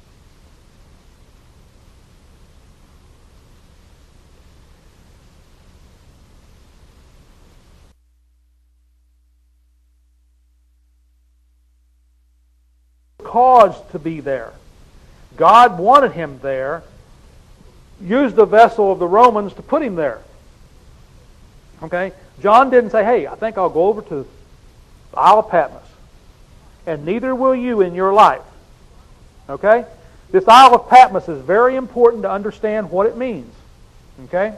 Caused to be there. God wanted Him there, used the vessel of the Romans to put Him there. Okay? John didn't say, hey, I think I'll go over to the Isle of Patmos. And neither will you in your life. Okay? This Isle of Patmos is very important to understand what it means. Okay?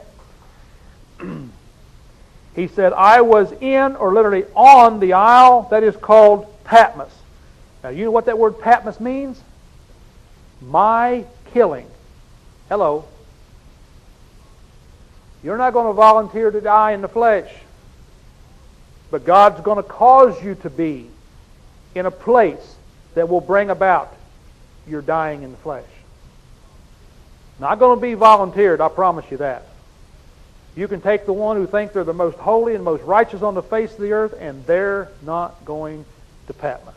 He said, I was in, or literally on, the isle that is called Patmos. Now, you know what that word Patmos means? My killing. Hello. You're not going to volunteer to die in the flesh. But God's going to cause you to be in a place that will bring about your dying in the flesh. Not going to be volunteered, I promise you that. You can take the one who thinks they're the most holy and most righteous on the face of the earth, and they're not going to Patmos.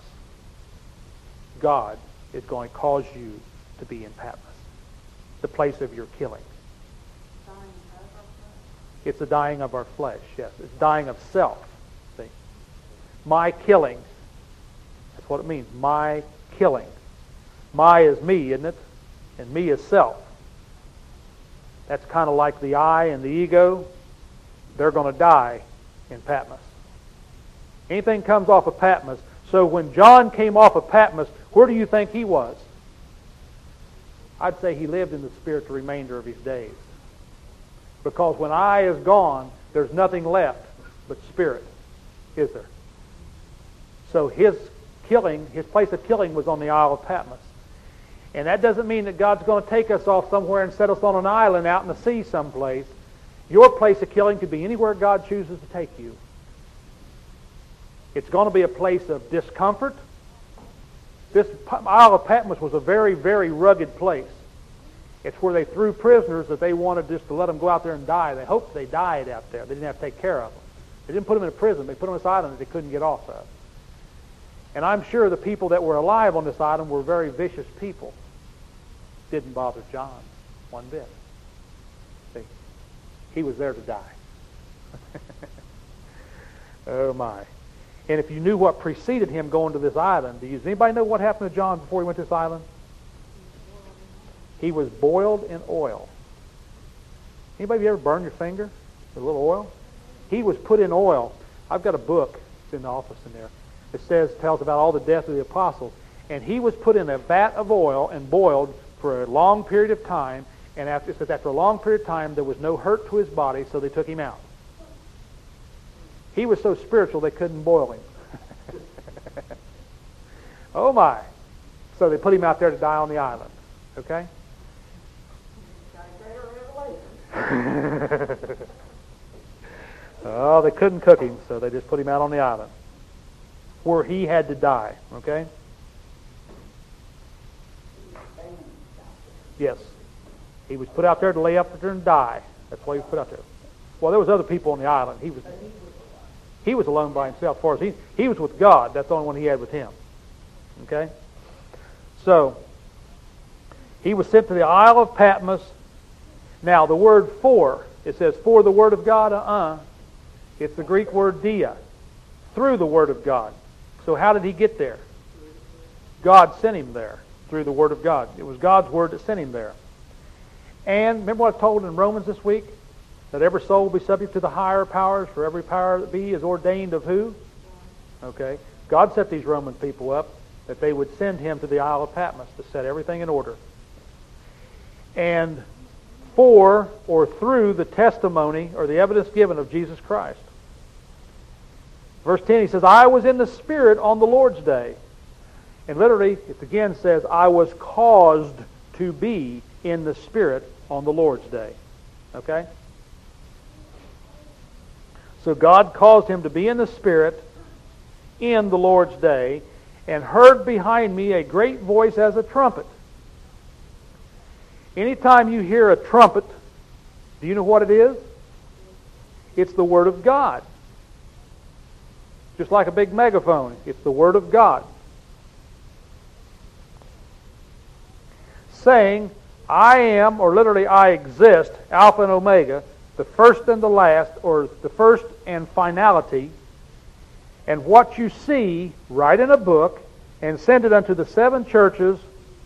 God is going to cause you to be in Patmos, the place of your killing. It's the dying of our flesh, yes. It's dying of self. See? My killing. That's what it means. My killing. My is me, isn't it? And me is self. That's kind of like the I and the ego. They're going to die in Patmos. Anything comes off of Patmos. So when John came off of Patmos, where do you think he was? I'd say he lived in the Spirit the remainder of his days. Because when I is gone, there's nothing left but Spirit, is there? So his killing, his place of killing was on the Isle of Patmos. And that doesn't mean that God's going to take us off somewhere and set us on an island out in the sea someplace. Your place of killing could be anywhere God chooses to take you. It's going to be a place of discomfort. This Isle of Patmos was a very, very rugged place. It's where they threw prisoners that they wanted just to let them go out there and die. They hoped they died out there. They didn't have to take care of them. They didn't put them in a prison. They put them on this island that they couldn't get off of. And I'm sure the people that were alive on this island were very vicious people. Didn't bother John one bit. See, he was there to die. Oh my. And if you knew what preceded him going to this island, does anybody know what happened to John before he went to this island? He was boiled in oil. Anybody ever burn your finger with a little oil? He was put in oil. I've got a book, it's in the office in there. It says, tells about all the death of the apostles. And he was put in a vat of oil and boiled for a long period of time. And after, it says after a long period of time, there was no hurt to his body, so they took him out. He was so spiritual they couldn't boil him. Oh my. So they put him out there to die on the island. Okay? Oh, they couldn't cook him, so they just put him out on the island where he had to die. Okay? Yes. He was put out there to lay up there and die. That's why he was put out there. Well, there was other people on the island. He was he was alone by himself. As far as he he was with God. That's the only one he had with him. Okay? So he was sent to the Isle of Patmos. Now the word for, it says for the word of God, uh-uh. It's the Greek word dia. Through the word of God. So how did he get there? God sent him there through the word of God. It was God's word that sent him there. And remember what I told in Romans this week? That every soul will be subject to the higher powers, for every power that be is ordained of who? Okay. God set these Roman people up that they would send him to the Isle of Patmos to set everything in order. And for or through the testimony or the evidence given of Jesus Christ. Verse ten, he says, I was in the Spirit on the Lord's day. And literally, it again says, I was caused to be in the Spirit on the Lord's day. Okay? So God caused him to be in the Spirit in the Lord's day, and heard behind me a great voice as a trumpet. Anytime you hear a trumpet, do you know what it is? It's the Word of God. Just like a big megaphone, it's the Word of God. Saying, I am, or literally I exist, Alpha and Omega, the first and the last, or the first and finality, and what you see, write in a book, and send it unto the seven churches,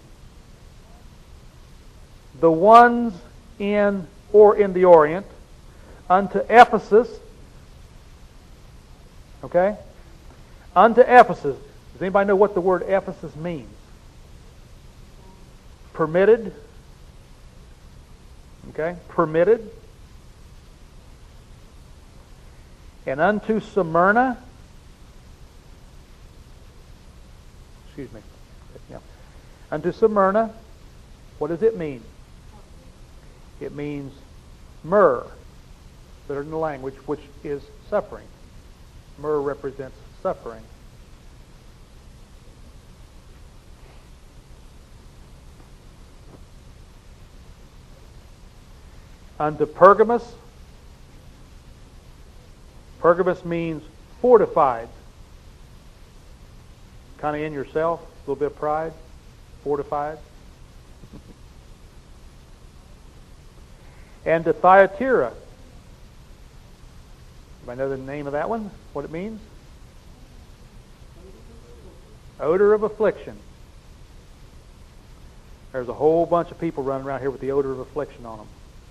the ones in or in the Orient, unto Ephesus, okay? Unto Ephesus. Does anybody know what the word Ephesus means? Permitted. Okay? Permitted. And unto Smyrna. Excuse me. Yeah. Unto Smyrna. What does it mean? It means myrrh, that are in the language, which is suffering. Myrrh represents suffering. Unto Pergamos. Pergamos means fortified. Kind of in yourself, a little bit of pride. Fortified. And to Thyatira. Anybody know the name of that one? What it means? Odor of affliction. There's a whole bunch of people running around here with the odor of affliction on them.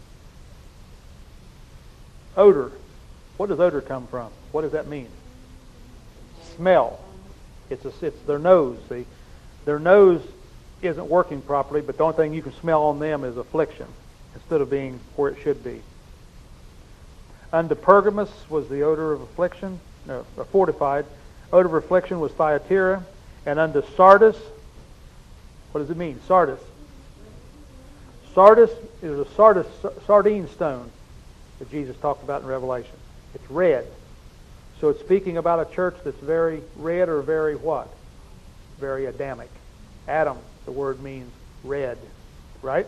Odor. What does odor come from? What does that mean? Smell. It's a, it's their nose. See, their nose isn't working properly, but the only thing you can smell on them is affliction, instead of being where it should be. Unto Pergamos was the odor of affliction, no, fortified. Odor of affliction was Thyatira. And unto Sardis, what does it mean? Sardis. Sardis is a sardis, sardine stone that Jesus talked about in Revelation. It's red. So it's speaking about a church that's very red, or very what? Very Adamic. Adam, the word means red. Right?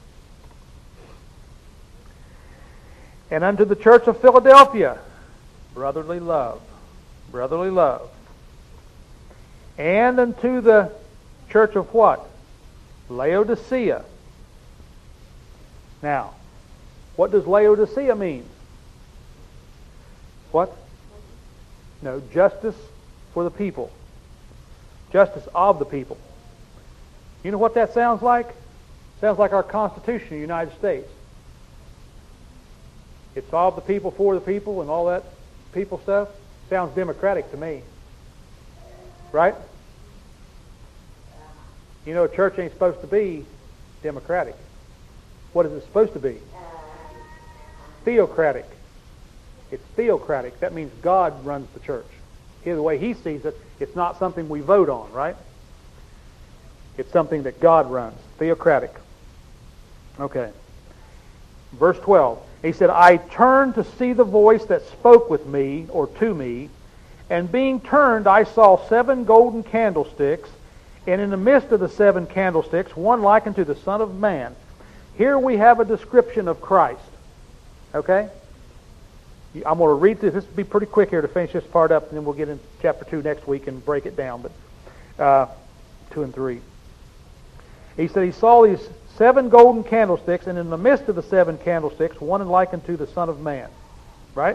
And unto the church of Philadelphia, brotherly love. Brotherly love. And unto the church of what? Laodicea. Now, what does Laodicea mean? What? No, justice for the people. Justice of the people. You know what that sounds like? Sounds like our Constitution of the United States. It's of the people, for the people, and all that people stuff. Sounds democratic to me. Right? You know, a church ain't supposed to be democratic. What is it supposed to be? Theocratic. It's theocratic. That means God runs the church. Here, the way He sees it, it's not something we vote on, right? It's something that God runs. Theocratic. Okay. Verse twelve. He said, I turned to see the voice that spoke with me, or to me, and being turned, I saw seven golden candlesticks, and in the midst of the seven candlesticks, one like unto the Son of Man. Here we have a description of Christ. Okay? I'm going to read this. This will be pretty quick here to finish this part up, and then we'll get into chapter two next week and break it down. But uh, two and three. He said he saw these seven golden candlesticks, and in the midst of the seven candlesticks, one like unto the Son of Man. Right?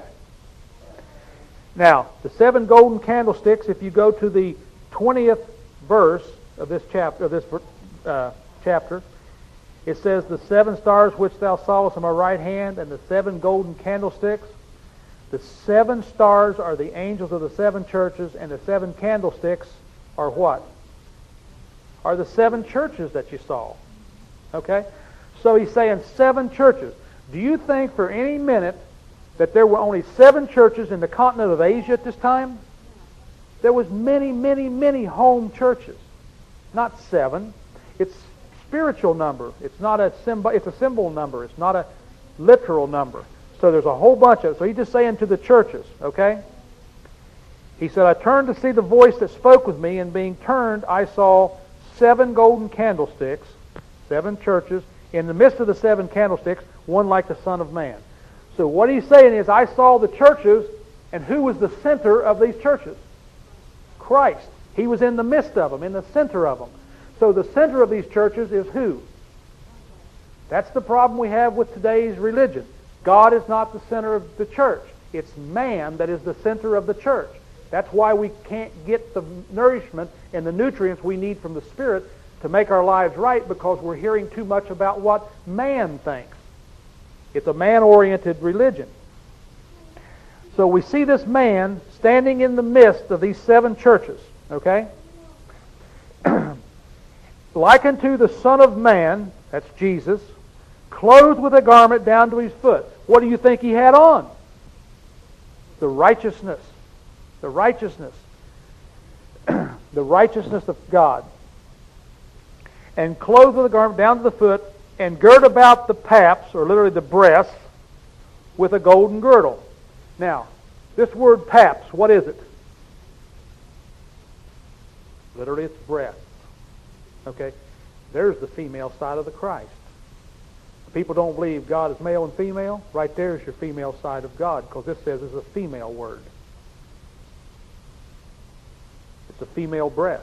Now, the seven golden candlesticks, if you go to the twentieth verse of this chapter, of this uh, chapter, It says, the seven stars which thou sawest on my right hand, and the seven golden candlesticks. The seven stars are the angels of the seven churches, and the seven candlesticks are what? Are the seven churches that you saw. Okay? So he's saying seven churches. Do you think for any minute that there were only seven churches in the continent of Asia at this time? There was many, many, many home churches. Not seven. It's spiritual number. It's not a symbol. It's a symbol number. It's not a literal number. So there's a whole bunch of it. So he's just saying to the churches, okay? He said, I turned to see the voice that spoke with me, and being turned, I saw seven golden candlesticks, seven churches, in the midst of the seven candlesticks, one like the Son of Man. So what he's saying is, I saw the churches, and who was the center of these churches? Christ. He was in the midst of them, in the center of them. So the center of these churches is who? That's the problem we have with today's religion. God is not the center of the church. It's man that is the center of the church. That's why we can't get the nourishment and the nutrients we need from the Spirit to make our lives right, because we're hearing too much about what man thinks. It's a man-oriented religion. So we see this man standing in the midst of these seven churches, okay? Like unto the Son of Man, that's Jesus, clothed with a garment down to his foot. What do you think he had on? The righteousness. The righteousness. The righteousness of God. And clothed with a garment down to the foot, and girt about the paps, or literally the breasts, with a golden girdle. Now, this word paps, what is it? Literally, it's breasts. Okay? There's the female side of the Christ. People don't believe God is male and female. Right there is your female side of God, because this says it's a female word. It's a female breast.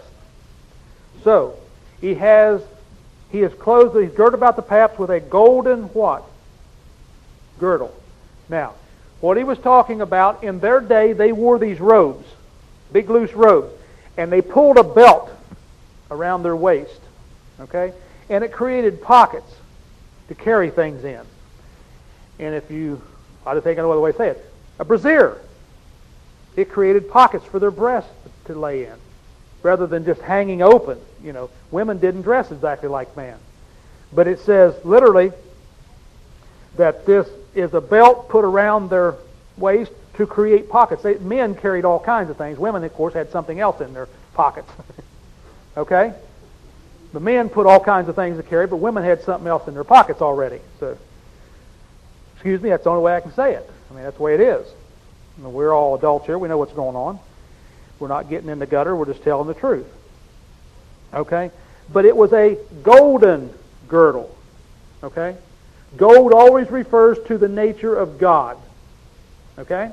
So, he has, he is clothed, he's girded about the paps with a golden what? Girdle. Now, what he was talking about, in their day, they wore these robes, big loose robes, and they pulled a belt around their waist, okay? And it created pockets to carry things in. And if you, I don't think I know other way to say it, a brassiere. It created pockets for their breasts to lay in, rather than just hanging open. You know, women didn't dress exactly like man. But it says literally that this is a belt put around their waist to create pockets. They, men carried all kinds of things. Women, of course, had something else in their pockets. Okay? The men put all kinds of things to carry, but women had something else in their pockets already. So, excuse me, that's the only way I can say it. I mean, that's the way it is. I mean, we're all adults here. We know what's going on. We're not getting in the gutter. We're just telling the truth. Okay? But it was a golden girdle. Okay? Gold always refers to the nature of God. Okay?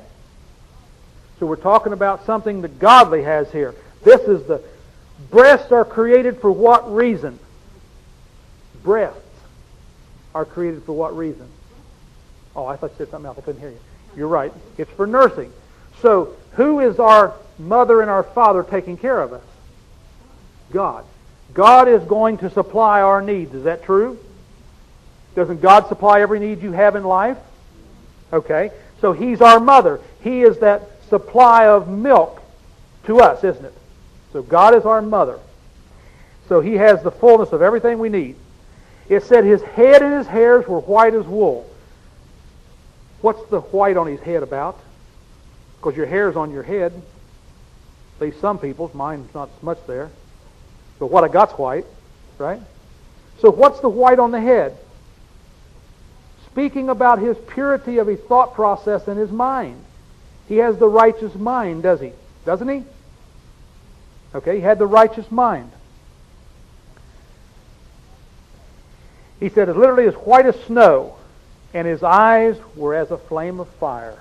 So we're talking about something that godly has here. This is the... Breasts are created for what reason? Breasts are created for what reason? Oh, I thought you said something else. I couldn't hear you. You're right. It's for nursing. So, who is our mother and our father taking care of us? God. God is going to supply our needs. Is that true? Doesn't God supply every need you have in life? Okay. So He's our mother. He is that supply of milk to us, isn't it? So God is our mother. So He has the fullness of everything we need. It said His head and His hairs were white as wool. What's the white on His head about? Because your hair's on your head. At least some people's. Mine's not so much there. But what I got's white, right? So what's the white on the head? Speaking about His purity of His thought process and His mind. He has the righteous mind, does He? Doesn't He? Okay, He had the righteous mind. He said, it's literally as white as snow, and His eyes were as a flame of fire.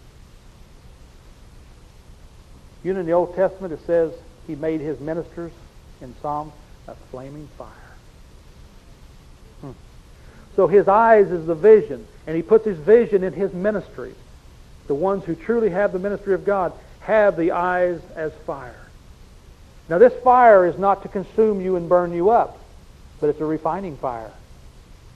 You know, in the Old Testament it says He made His ministers in Psalms a flaming fire. Hmm. So His eyes is the vision, and He puts His vision in His ministry. The ones who truly have the ministry of God have the eyes as fire. Now this fire is not to consume you and burn you up, but it's a refining fire.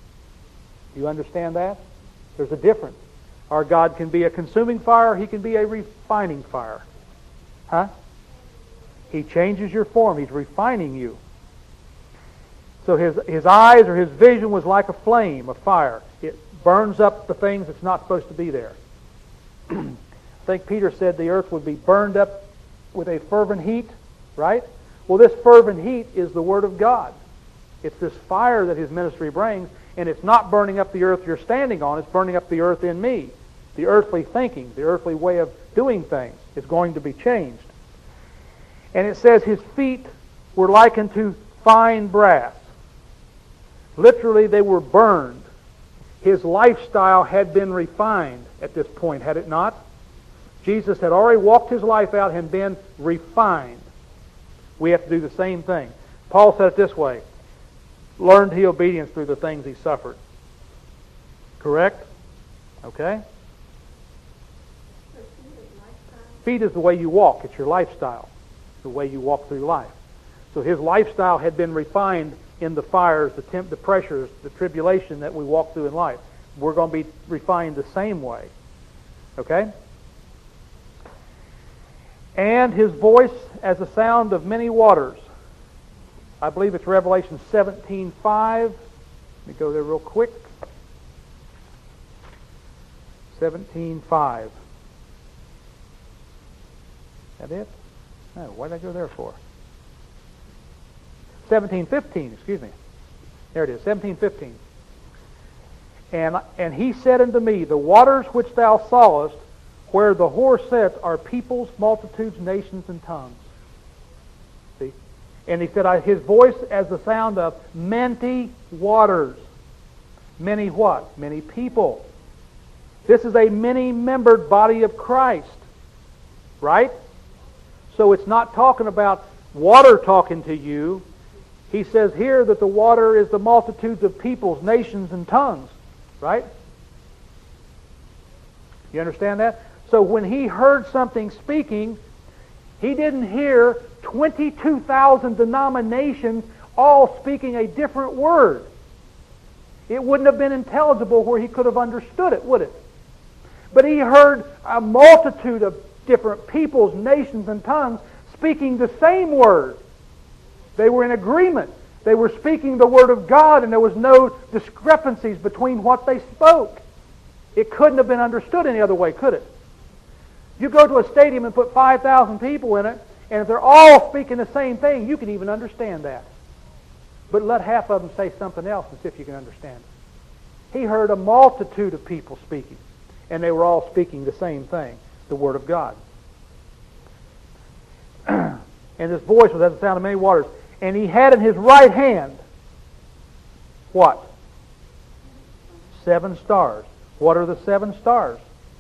Do you understand that? There's a difference. Our God can be a consuming fire. He can be a refining fire. Huh? He changes your form. He's refining you. So his, his eyes or his vision was like a flame, a fire. It burns up the things that's not supposed to be there. I think Peter said the earth would be burned up with a fervent heat, right? Well, this fervent heat is the Word of God. It's this fire that his ministry brings, and it's not burning up the earth you're standing on. It's burning up the earth in me. The earthly thinking, the earthly way of doing things is going to be changed. And it says his feet were likened to fine brass. Literally, they were burned. His lifestyle had been refined at this point, had it not? Jesus had already walked his life out and been refined. We have to do the same thing. Paul said it this way: learned he obedience through the things he suffered. Correct? Okay? Feet is the way you walk. It's your lifestyle. The way you walk through life. So his lifestyle had been refined in the fires, the temp, the pressures, the tribulation that we walk through in life. We're going to be refined the same way. Okay? And his voice as the sound of many waters. I believe it's Revelation seventeen five. Let me go there real quick. seventeen five. Is that it? No, what did I go there for? seventeen fifteen, excuse me. There it is, seventeen fifteen. And, and he said unto me, the waters which thou sawest, where the whore sits, are peoples, multitudes, nations, and tongues. See? And he said, I, his voice as the sound of many waters. Many what? Many people. This is a many-membered body of Christ. Right? So it's not talking about water talking to you. He says here that the water is the multitudes of peoples, nations, and tongues. Right? You understand that? So when he heard something speaking, he didn't hear twenty-two thousand denominations all speaking a different word. It wouldn't have been intelligible where he could have understood it, would it? But he heard a multitude of different peoples, nations, and tongues speaking the same word. They were in agreement. They were speaking the Word of God, and there was no discrepancies between what they spoke. It couldn't have been understood any other way, could it? You go to a stadium and put five thousand people in it, and if they're all speaking the same thing, you can even understand that. But let half of them say something else and see if you can understand it. He heard a multitude of people speaking, and they were all speaking the same thing, the Word of God. And his voice was as the sound of many waters. And he had in his right hand, what? Seven stars. What are the seven stars?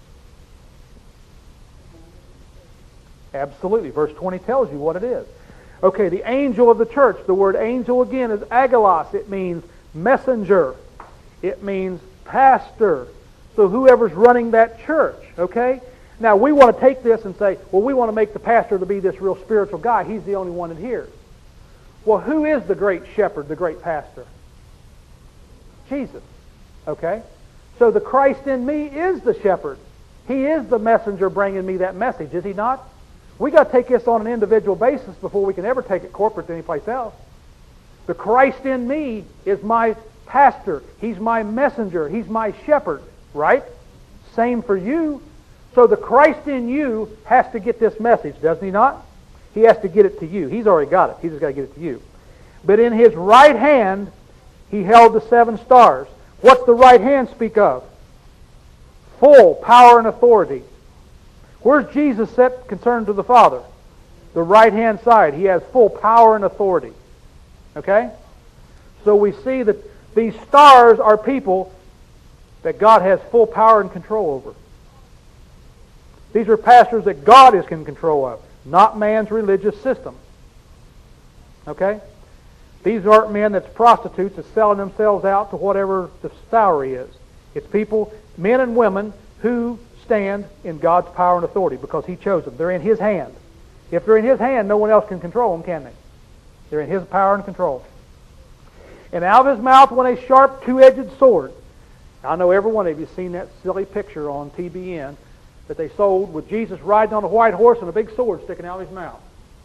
Absolutely. Verse twenty tells you what it is. Okay, the angel of the church. The word angel again is agelos. It means messenger. It means pastor. So whoever's running that church, okay? Now we want to take this and say, well, we want to make the pastor to be this real spiritual guy. He's the only one that hears. Well, who is the great shepherd, the great pastor? Jesus. Okay? So the Christ in me is the shepherd. He is the messenger bringing me that message, is he not? We got to take this on an individual basis before we can ever take it corporate to anyplace else. The Christ in me is my pastor. He's my messenger. He's my shepherd. Right? Same for you. So the Christ in you has to get this message, doesn't he not? He has to get it to you. He's already got it. He's just got to get it to you. But in his right hand, he held the seven stars. What's the right hand speak of? Full power and authority. Where's Jesus set concerned to the Father? The right-hand side. He has full power and authority. Okay? So we see that these stars are people that God has full power and control over. These are pastors that God is in control of, not man's religious system. Okay? These aren't men that's prostitutes that's selling themselves out to whatever the salary is. It's people, men and women, who stand in God's power and authority because He chose them. They're in His hand. If they're in His hand, no one else can control them, can they? They're in His power and control. And out of His mouth went a sharp two-edged sword, I know every one of you has seen that silly picture on T B N that they sold with Jesus riding on a white horse and a big sword sticking out of his mouth.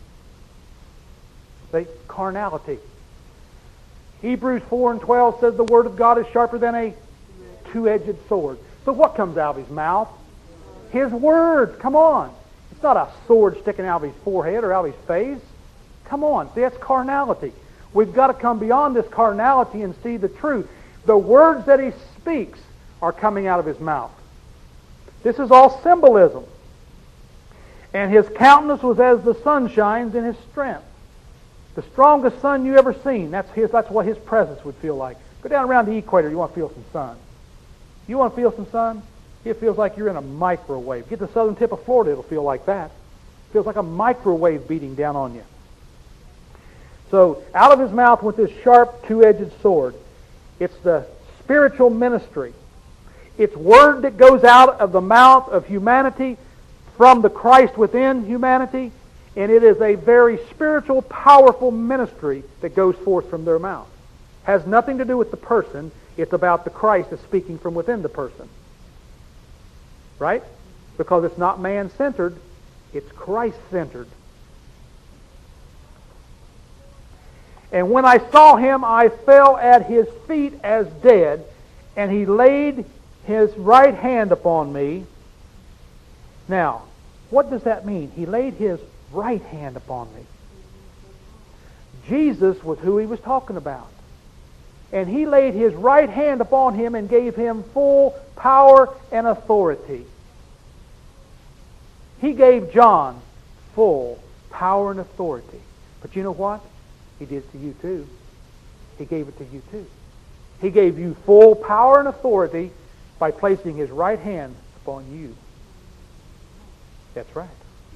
See? Carnality. Hebrews four and twelve says the Word of God is sharper than a two-edged sword. So what comes out of his mouth? His words. Come on. It's not a sword sticking out of his forehead or out of his face. Come on. See, that's carnality. We've got to come beyond this carnality and see the truth. The words that he speaks are coming out of his mouth. This is all symbolism. And his countenance was as the sun shines in his strength. The strongest sun you ever seen. That's his. That's what his presence would feel like. Go down around the equator. You want to feel some sun. You want to feel some sun? It feels like you're in a microwave. Get the southern tip of Florida, it'll feel like that. It feels like a microwave beating down on you. So out of his mouth went this sharp two-edged sword. It's the spiritual ministry. It's word that goes out of the mouth of humanity from the Christ within humanity, and it is a very spiritual, powerful ministry that goes forth from their mouth. Has nothing to do with the person. It's about the Christ that's speaking from within the person. Right? Because it's not man-centered, it's Christ-centered. And when I saw him, I fell at his feet as dead, and he laid his right hand upon me. Now, what does that mean? He laid his right hand upon me. Jesus was who he was talking about. And he laid his right hand upon him and gave him full power and authority. He gave John full power and authority. But you know what? He did it to you too. He gave it to you too. He gave you full power and authority by placing his right hand upon you. That's right.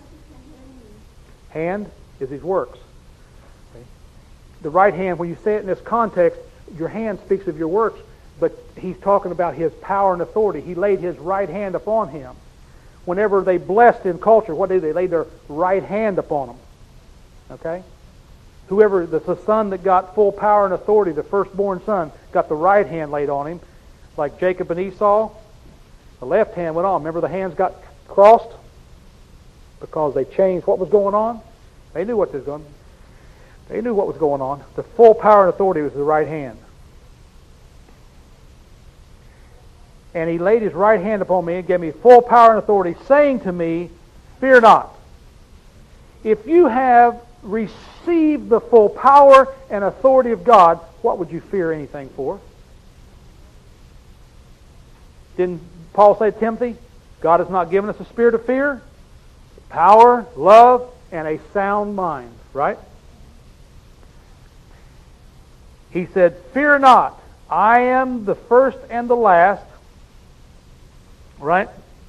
Hand is his works. Okay? The right hand, when you say it in this context, your hand speaks of your works, but he's talking about his power and authority. He laid his right hand upon him. Whenever they blessed in culture, what did they? They laid their right hand upon them. Okay? Whoever, the, the son that got full power and authority, the firstborn son, got the right hand laid on him. Like Jacob and Esau, the left hand went on. Remember the hands got crossed? Because they changed what was going on? They knew what was going on. They knew what was going on. The full power and authority was the right hand. And he laid his right hand upon me and gave me full power and authority, saying to me, fear not. If you have received the full power and authority of God, what would you fear anything for? Didn't Paul say to Timothy, God has not given us a spirit of fear, power, love, and a sound mind, right? He said, fear not, I am the first and the last, right?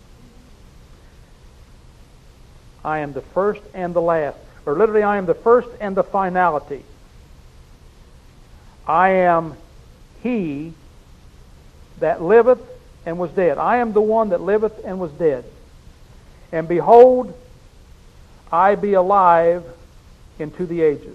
I am the first and the last. Or literally, I am the first and the finality. I am he that liveth and was dead. I am the one that liveth and was dead. And behold, I be alive into the ages.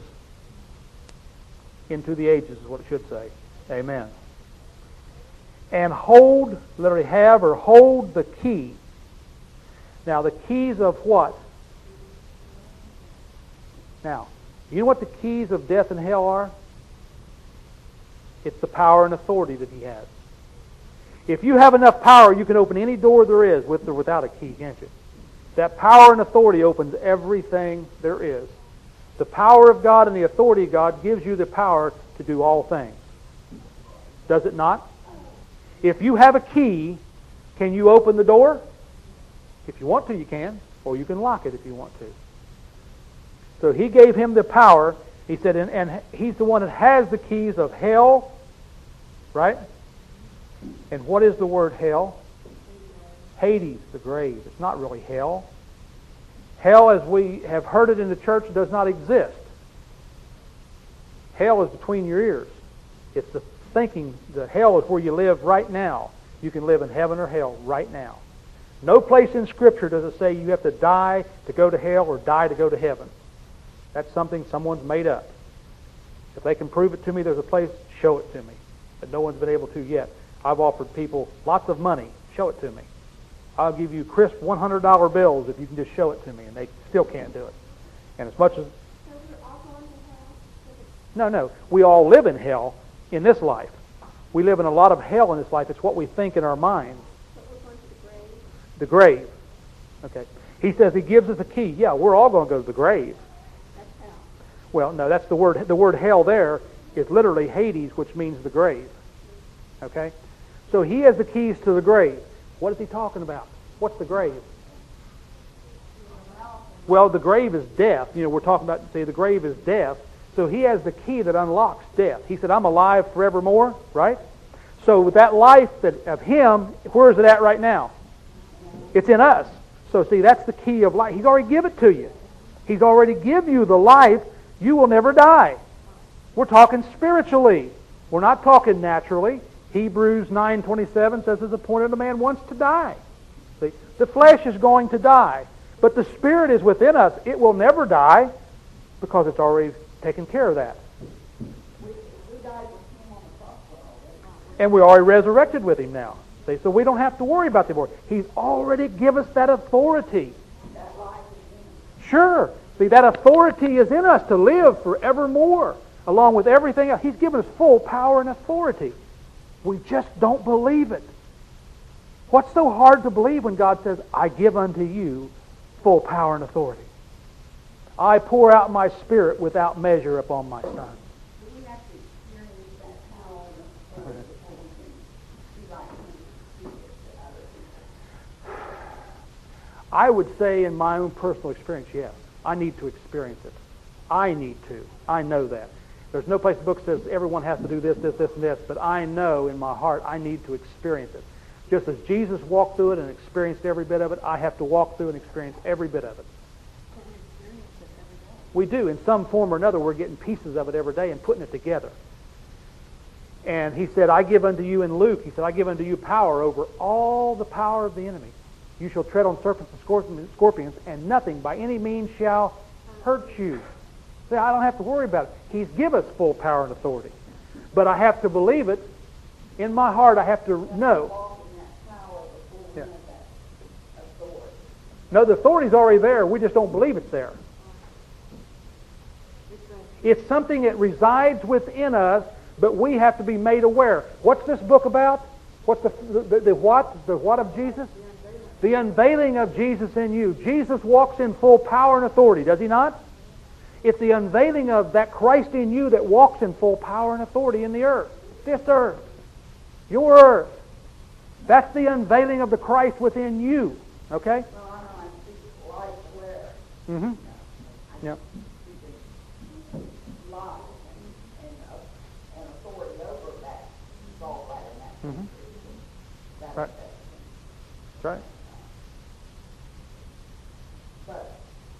Into the ages is what it should say. Amen. And hold, literally have or hold the key. Now, the keys of what? Now, you know what the keys of death and hell are? It's the power and authority that he has. If you have enough power, you can open any door there is with or without a key, can't you? That power and authority opens everything there is. The power of God and the authority of God gives you the power to do all things. Does it not? If you have a key, can you open the door? If you want to, you can. Or you can lock it if you want to. So he gave him the power. He said, and, and he's the one that has the keys of hell. Right? And what is the word hell? Hades, the grave. It's not really hell. Hell, as we have heard it in the church, does not exist. Hell is between your ears. It's the thinking that hell is where you live right now. You can live in heaven or hell right now. No place in Scripture does it say you have to die to go to hell or die to go to heaven. That's something someone's made up. If they can prove it to me, there's a place, show it to me. But no one's been able to yet. I've offered people lots of money. Show it to me. I'll give you crisp one hundred dollar bills if you can just show it to me, and they still can't do it. And as much as... No, no. We all live in hell in this life. We live in a lot of hell in this life. It's what we think in our minds. The grave. Okay. He says he gives us a key. Yeah, we're all going to go to the grave. That's hell. Well, no, that's the word. The word hell there is literally Hades, which means the grave. Okay? So he has the keys to the grave. What is he talking about? What's the grave? Well, the grave is death. You know, we're talking about, see, the grave is death. So he has the key that unlocks death. He said, I'm alive forevermore, right? So with that life that of him, where is it at right now? It's in us. So see, that's the key of life. He's already given it to you. He's already give you the life. You will never die. We're talking spiritually. We're not talking naturally. Hebrews nine twenty-seven says it's appointed a man once to die. See, the flesh is going to die. But the Spirit is within us. It will never die because it's already taken care of that. We, we died with him on the cross. And we're already resurrected with him now. See, so we don't have to worry about the authority. He's already given us that authority. That life is in us. Sure. See, that authority is in us to live forevermore, along with everything else. He's given us full power and authority. We just don't believe it. What's so hard to believe when God says, I give unto you full power and authority? I pour out my Spirit without measure upon my Son. Do we have to experience that power and authority before we can be like him and speak it to other people? I would say in my own personal experience, yes. I need to experience it. I need to. I know that. There's no place in the book that says everyone has to do this, this, this, and this, but I know in my heart I need to experience it. Just as Jesus walked through it and experienced every bit of it, I have to walk through and experience every bit of it. We do. In some form or another, we're getting pieces of it every day and putting it together. And he said, I give unto you in Luke, he said, I give unto you power over all the power of the enemy. You shall tread on serpents and scorpions, and nothing by any means shall hurt you. See, I don't have to worry about it. He's given us full power and authority. But I have to believe it. In my heart, I have to know. Yeah. No, the authority's already there. We just don't believe it's there. It's something that resides within us, but we have to be made aware. What's this book about? What's the, the, the what? The what of Jesus? The unveiling of Jesus in you. Jesus walks in full power and authority, does he not? It's the unveiling of that Christ in you that walks in full power and authority in the earth. This earth. Your earth. That's the unveiling of the Christ within you. Okay? Well, I know I speak life where. Mm-hmm. Yep. Life and, and, uh, and authority over that. It's all right in that. Mm-hmm. That Right. That's right. But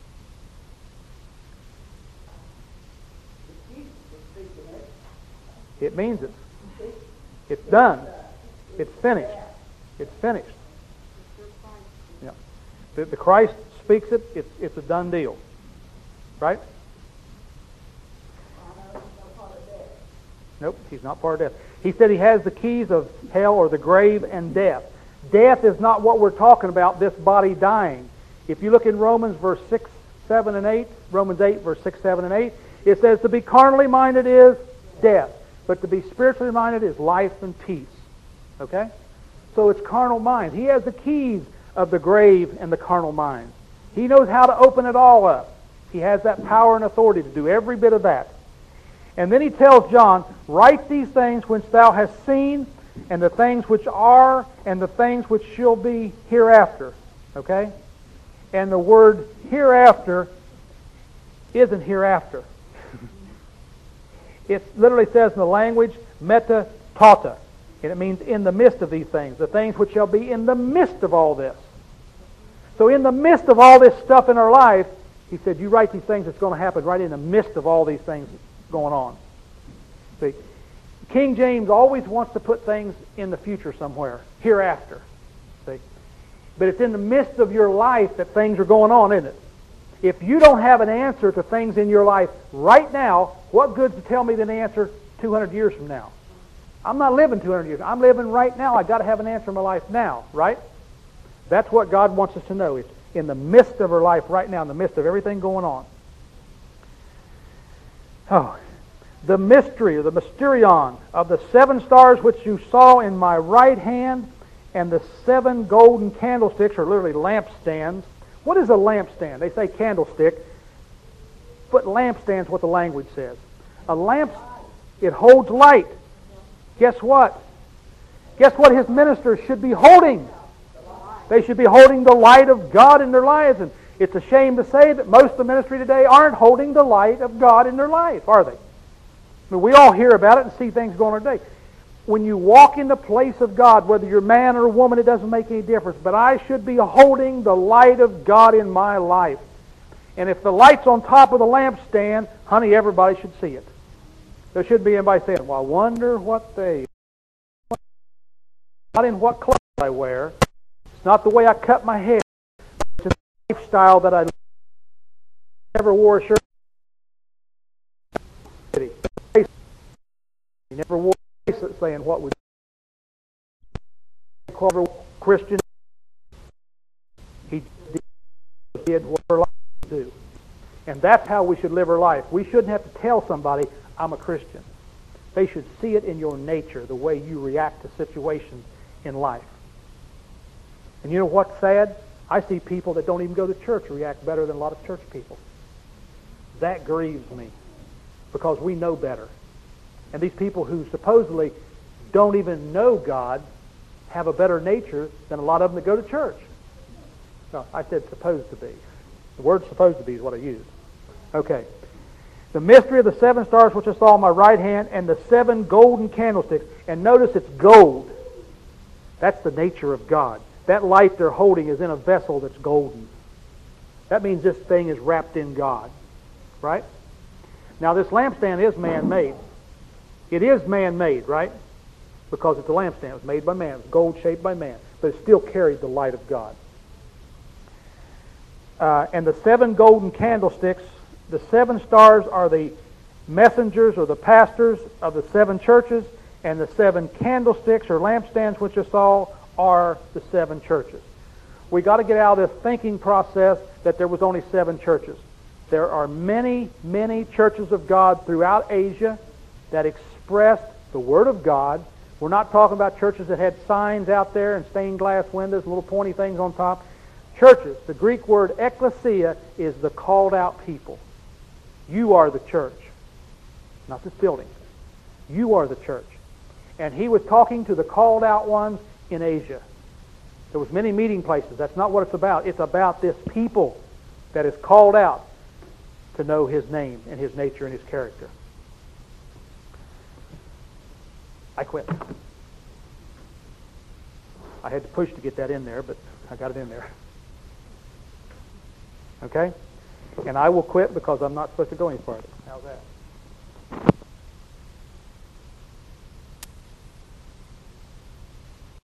if Jesus is speaking it, It means it. It's done. It's finished. It's finished. Yeah. The, the Christ speaks it, it's, it's a done deal. Right? I know he's no part of death. Nope, he's not part of death. He said he has the keys of hell or the grave and death. Death is not what we're talking about, this body dying. If you look in Romans verse six, seven, and eight, Romans eight, verse six, seven, and eight, it says to be carnally minded is death, but to be spiritually minded is life and peace. Okay? So it's carnal mind. He has the keys of the grave and the carnal mind. He knows how to open it all up. He has that power and authority to do every bit of that. And then he tells John, write these things which thou hast seen, and the things which are, and the things which shall be hereafter. Okay? And the word hereafter isn't hereafter. It literally says in the language, meta tauta. And it means in the midst of these things. The things which shall be in the midst of all this. So in the midst of all this stuff in our life, he said, you write these things that's going to happen right in the midst of all these things going on. See, King James always wants to put things in the future somewhere, hereafter. See, but it's in the midst of your life that things are going on, isn't it? If you don't have an answer to things in your life right now, what good to tell me an answer two hundred years from now? I'm not living two hundred years. I'm living right now. I've got to have an answer in my life now, right? That's what God wants us to know. It's in the midst of our life right now, in the midst of everything going on. Oh, the mystery, or the mysterion of the seven stars which you saw in my right hand, and the seven golden candlesticks, or literally lampstands. What is a lampstand? They say candlestick, but lampstand's what the language says. A lamp, it holds light. Guess what? Guess what his ministers should be holding? They should be holding the light of God in their lives. And it's a shame to say that most of the ministry today aren't holding the light of God in their life, are they? I mean, we all hear about it and see things going on today. When you walk in the place of God, whether you're man or woman, it doesn't make any difference. But I should be holding the light of God in my life. And if the light's on top of the lampstand, honey, everybody should see it. There shouldn't be anybody saying, well, I wonder what they... Not in what clothes I wear. It's not the way I cut my hair. It's a lifestyle that I live. I never wore a shirt. He never wore a bracelet saying what we clever Christian. He did what our life would do. And that's how we should live our life. We shouldn't have to tell somebody, I'm a Christian. They should see it in your nature, the way you react to situations in life. And you know what's sad? I see people that don't even go to church react better than a lot of church people. That grieves me, because we know better. And these people who supposedly don't even know God have a better nature than a lot of them that go to church. No, I said supposed to be. The word supposed to be is what I used. Okay. The mystery of the seven stars which I saw in my right hand, and the seven golden candlesticks. And notice it's gold. That's the nature of God. That light they're holding is in a vessel that's golden. That means this thing is wrapped in God. Right? Now this lampstand is man-made. It is man-made, right? Because it's a lampstand. It was made by man. It's gold shaped by man. But it still carried the light of God. Uh, and the seven golden candlesticks, the seven stars are the messengers or the pastors of the seven churches, and the seven candlesticks or lampstands which I saw are the seven churches. We got to get out of this thinking process that there was only seven churches. There are many, many churches of God throughout Asia that expressed the Word of God. We're not talking about churches that had signs out there and stained glass windows and little pointy things on top. Churches, the Greek word ekklesia is the called out people. You are the church, not this building. You are the church. And he was talking to the called out ones in Asia. There was many meeting places. That's not what it's about. It's about this people that is called out to know his name and his nature and his character. I quit. I had to push to get that in there, but I got it in there. Okay? And I will quit because I'm not supposed to go any further. How's that?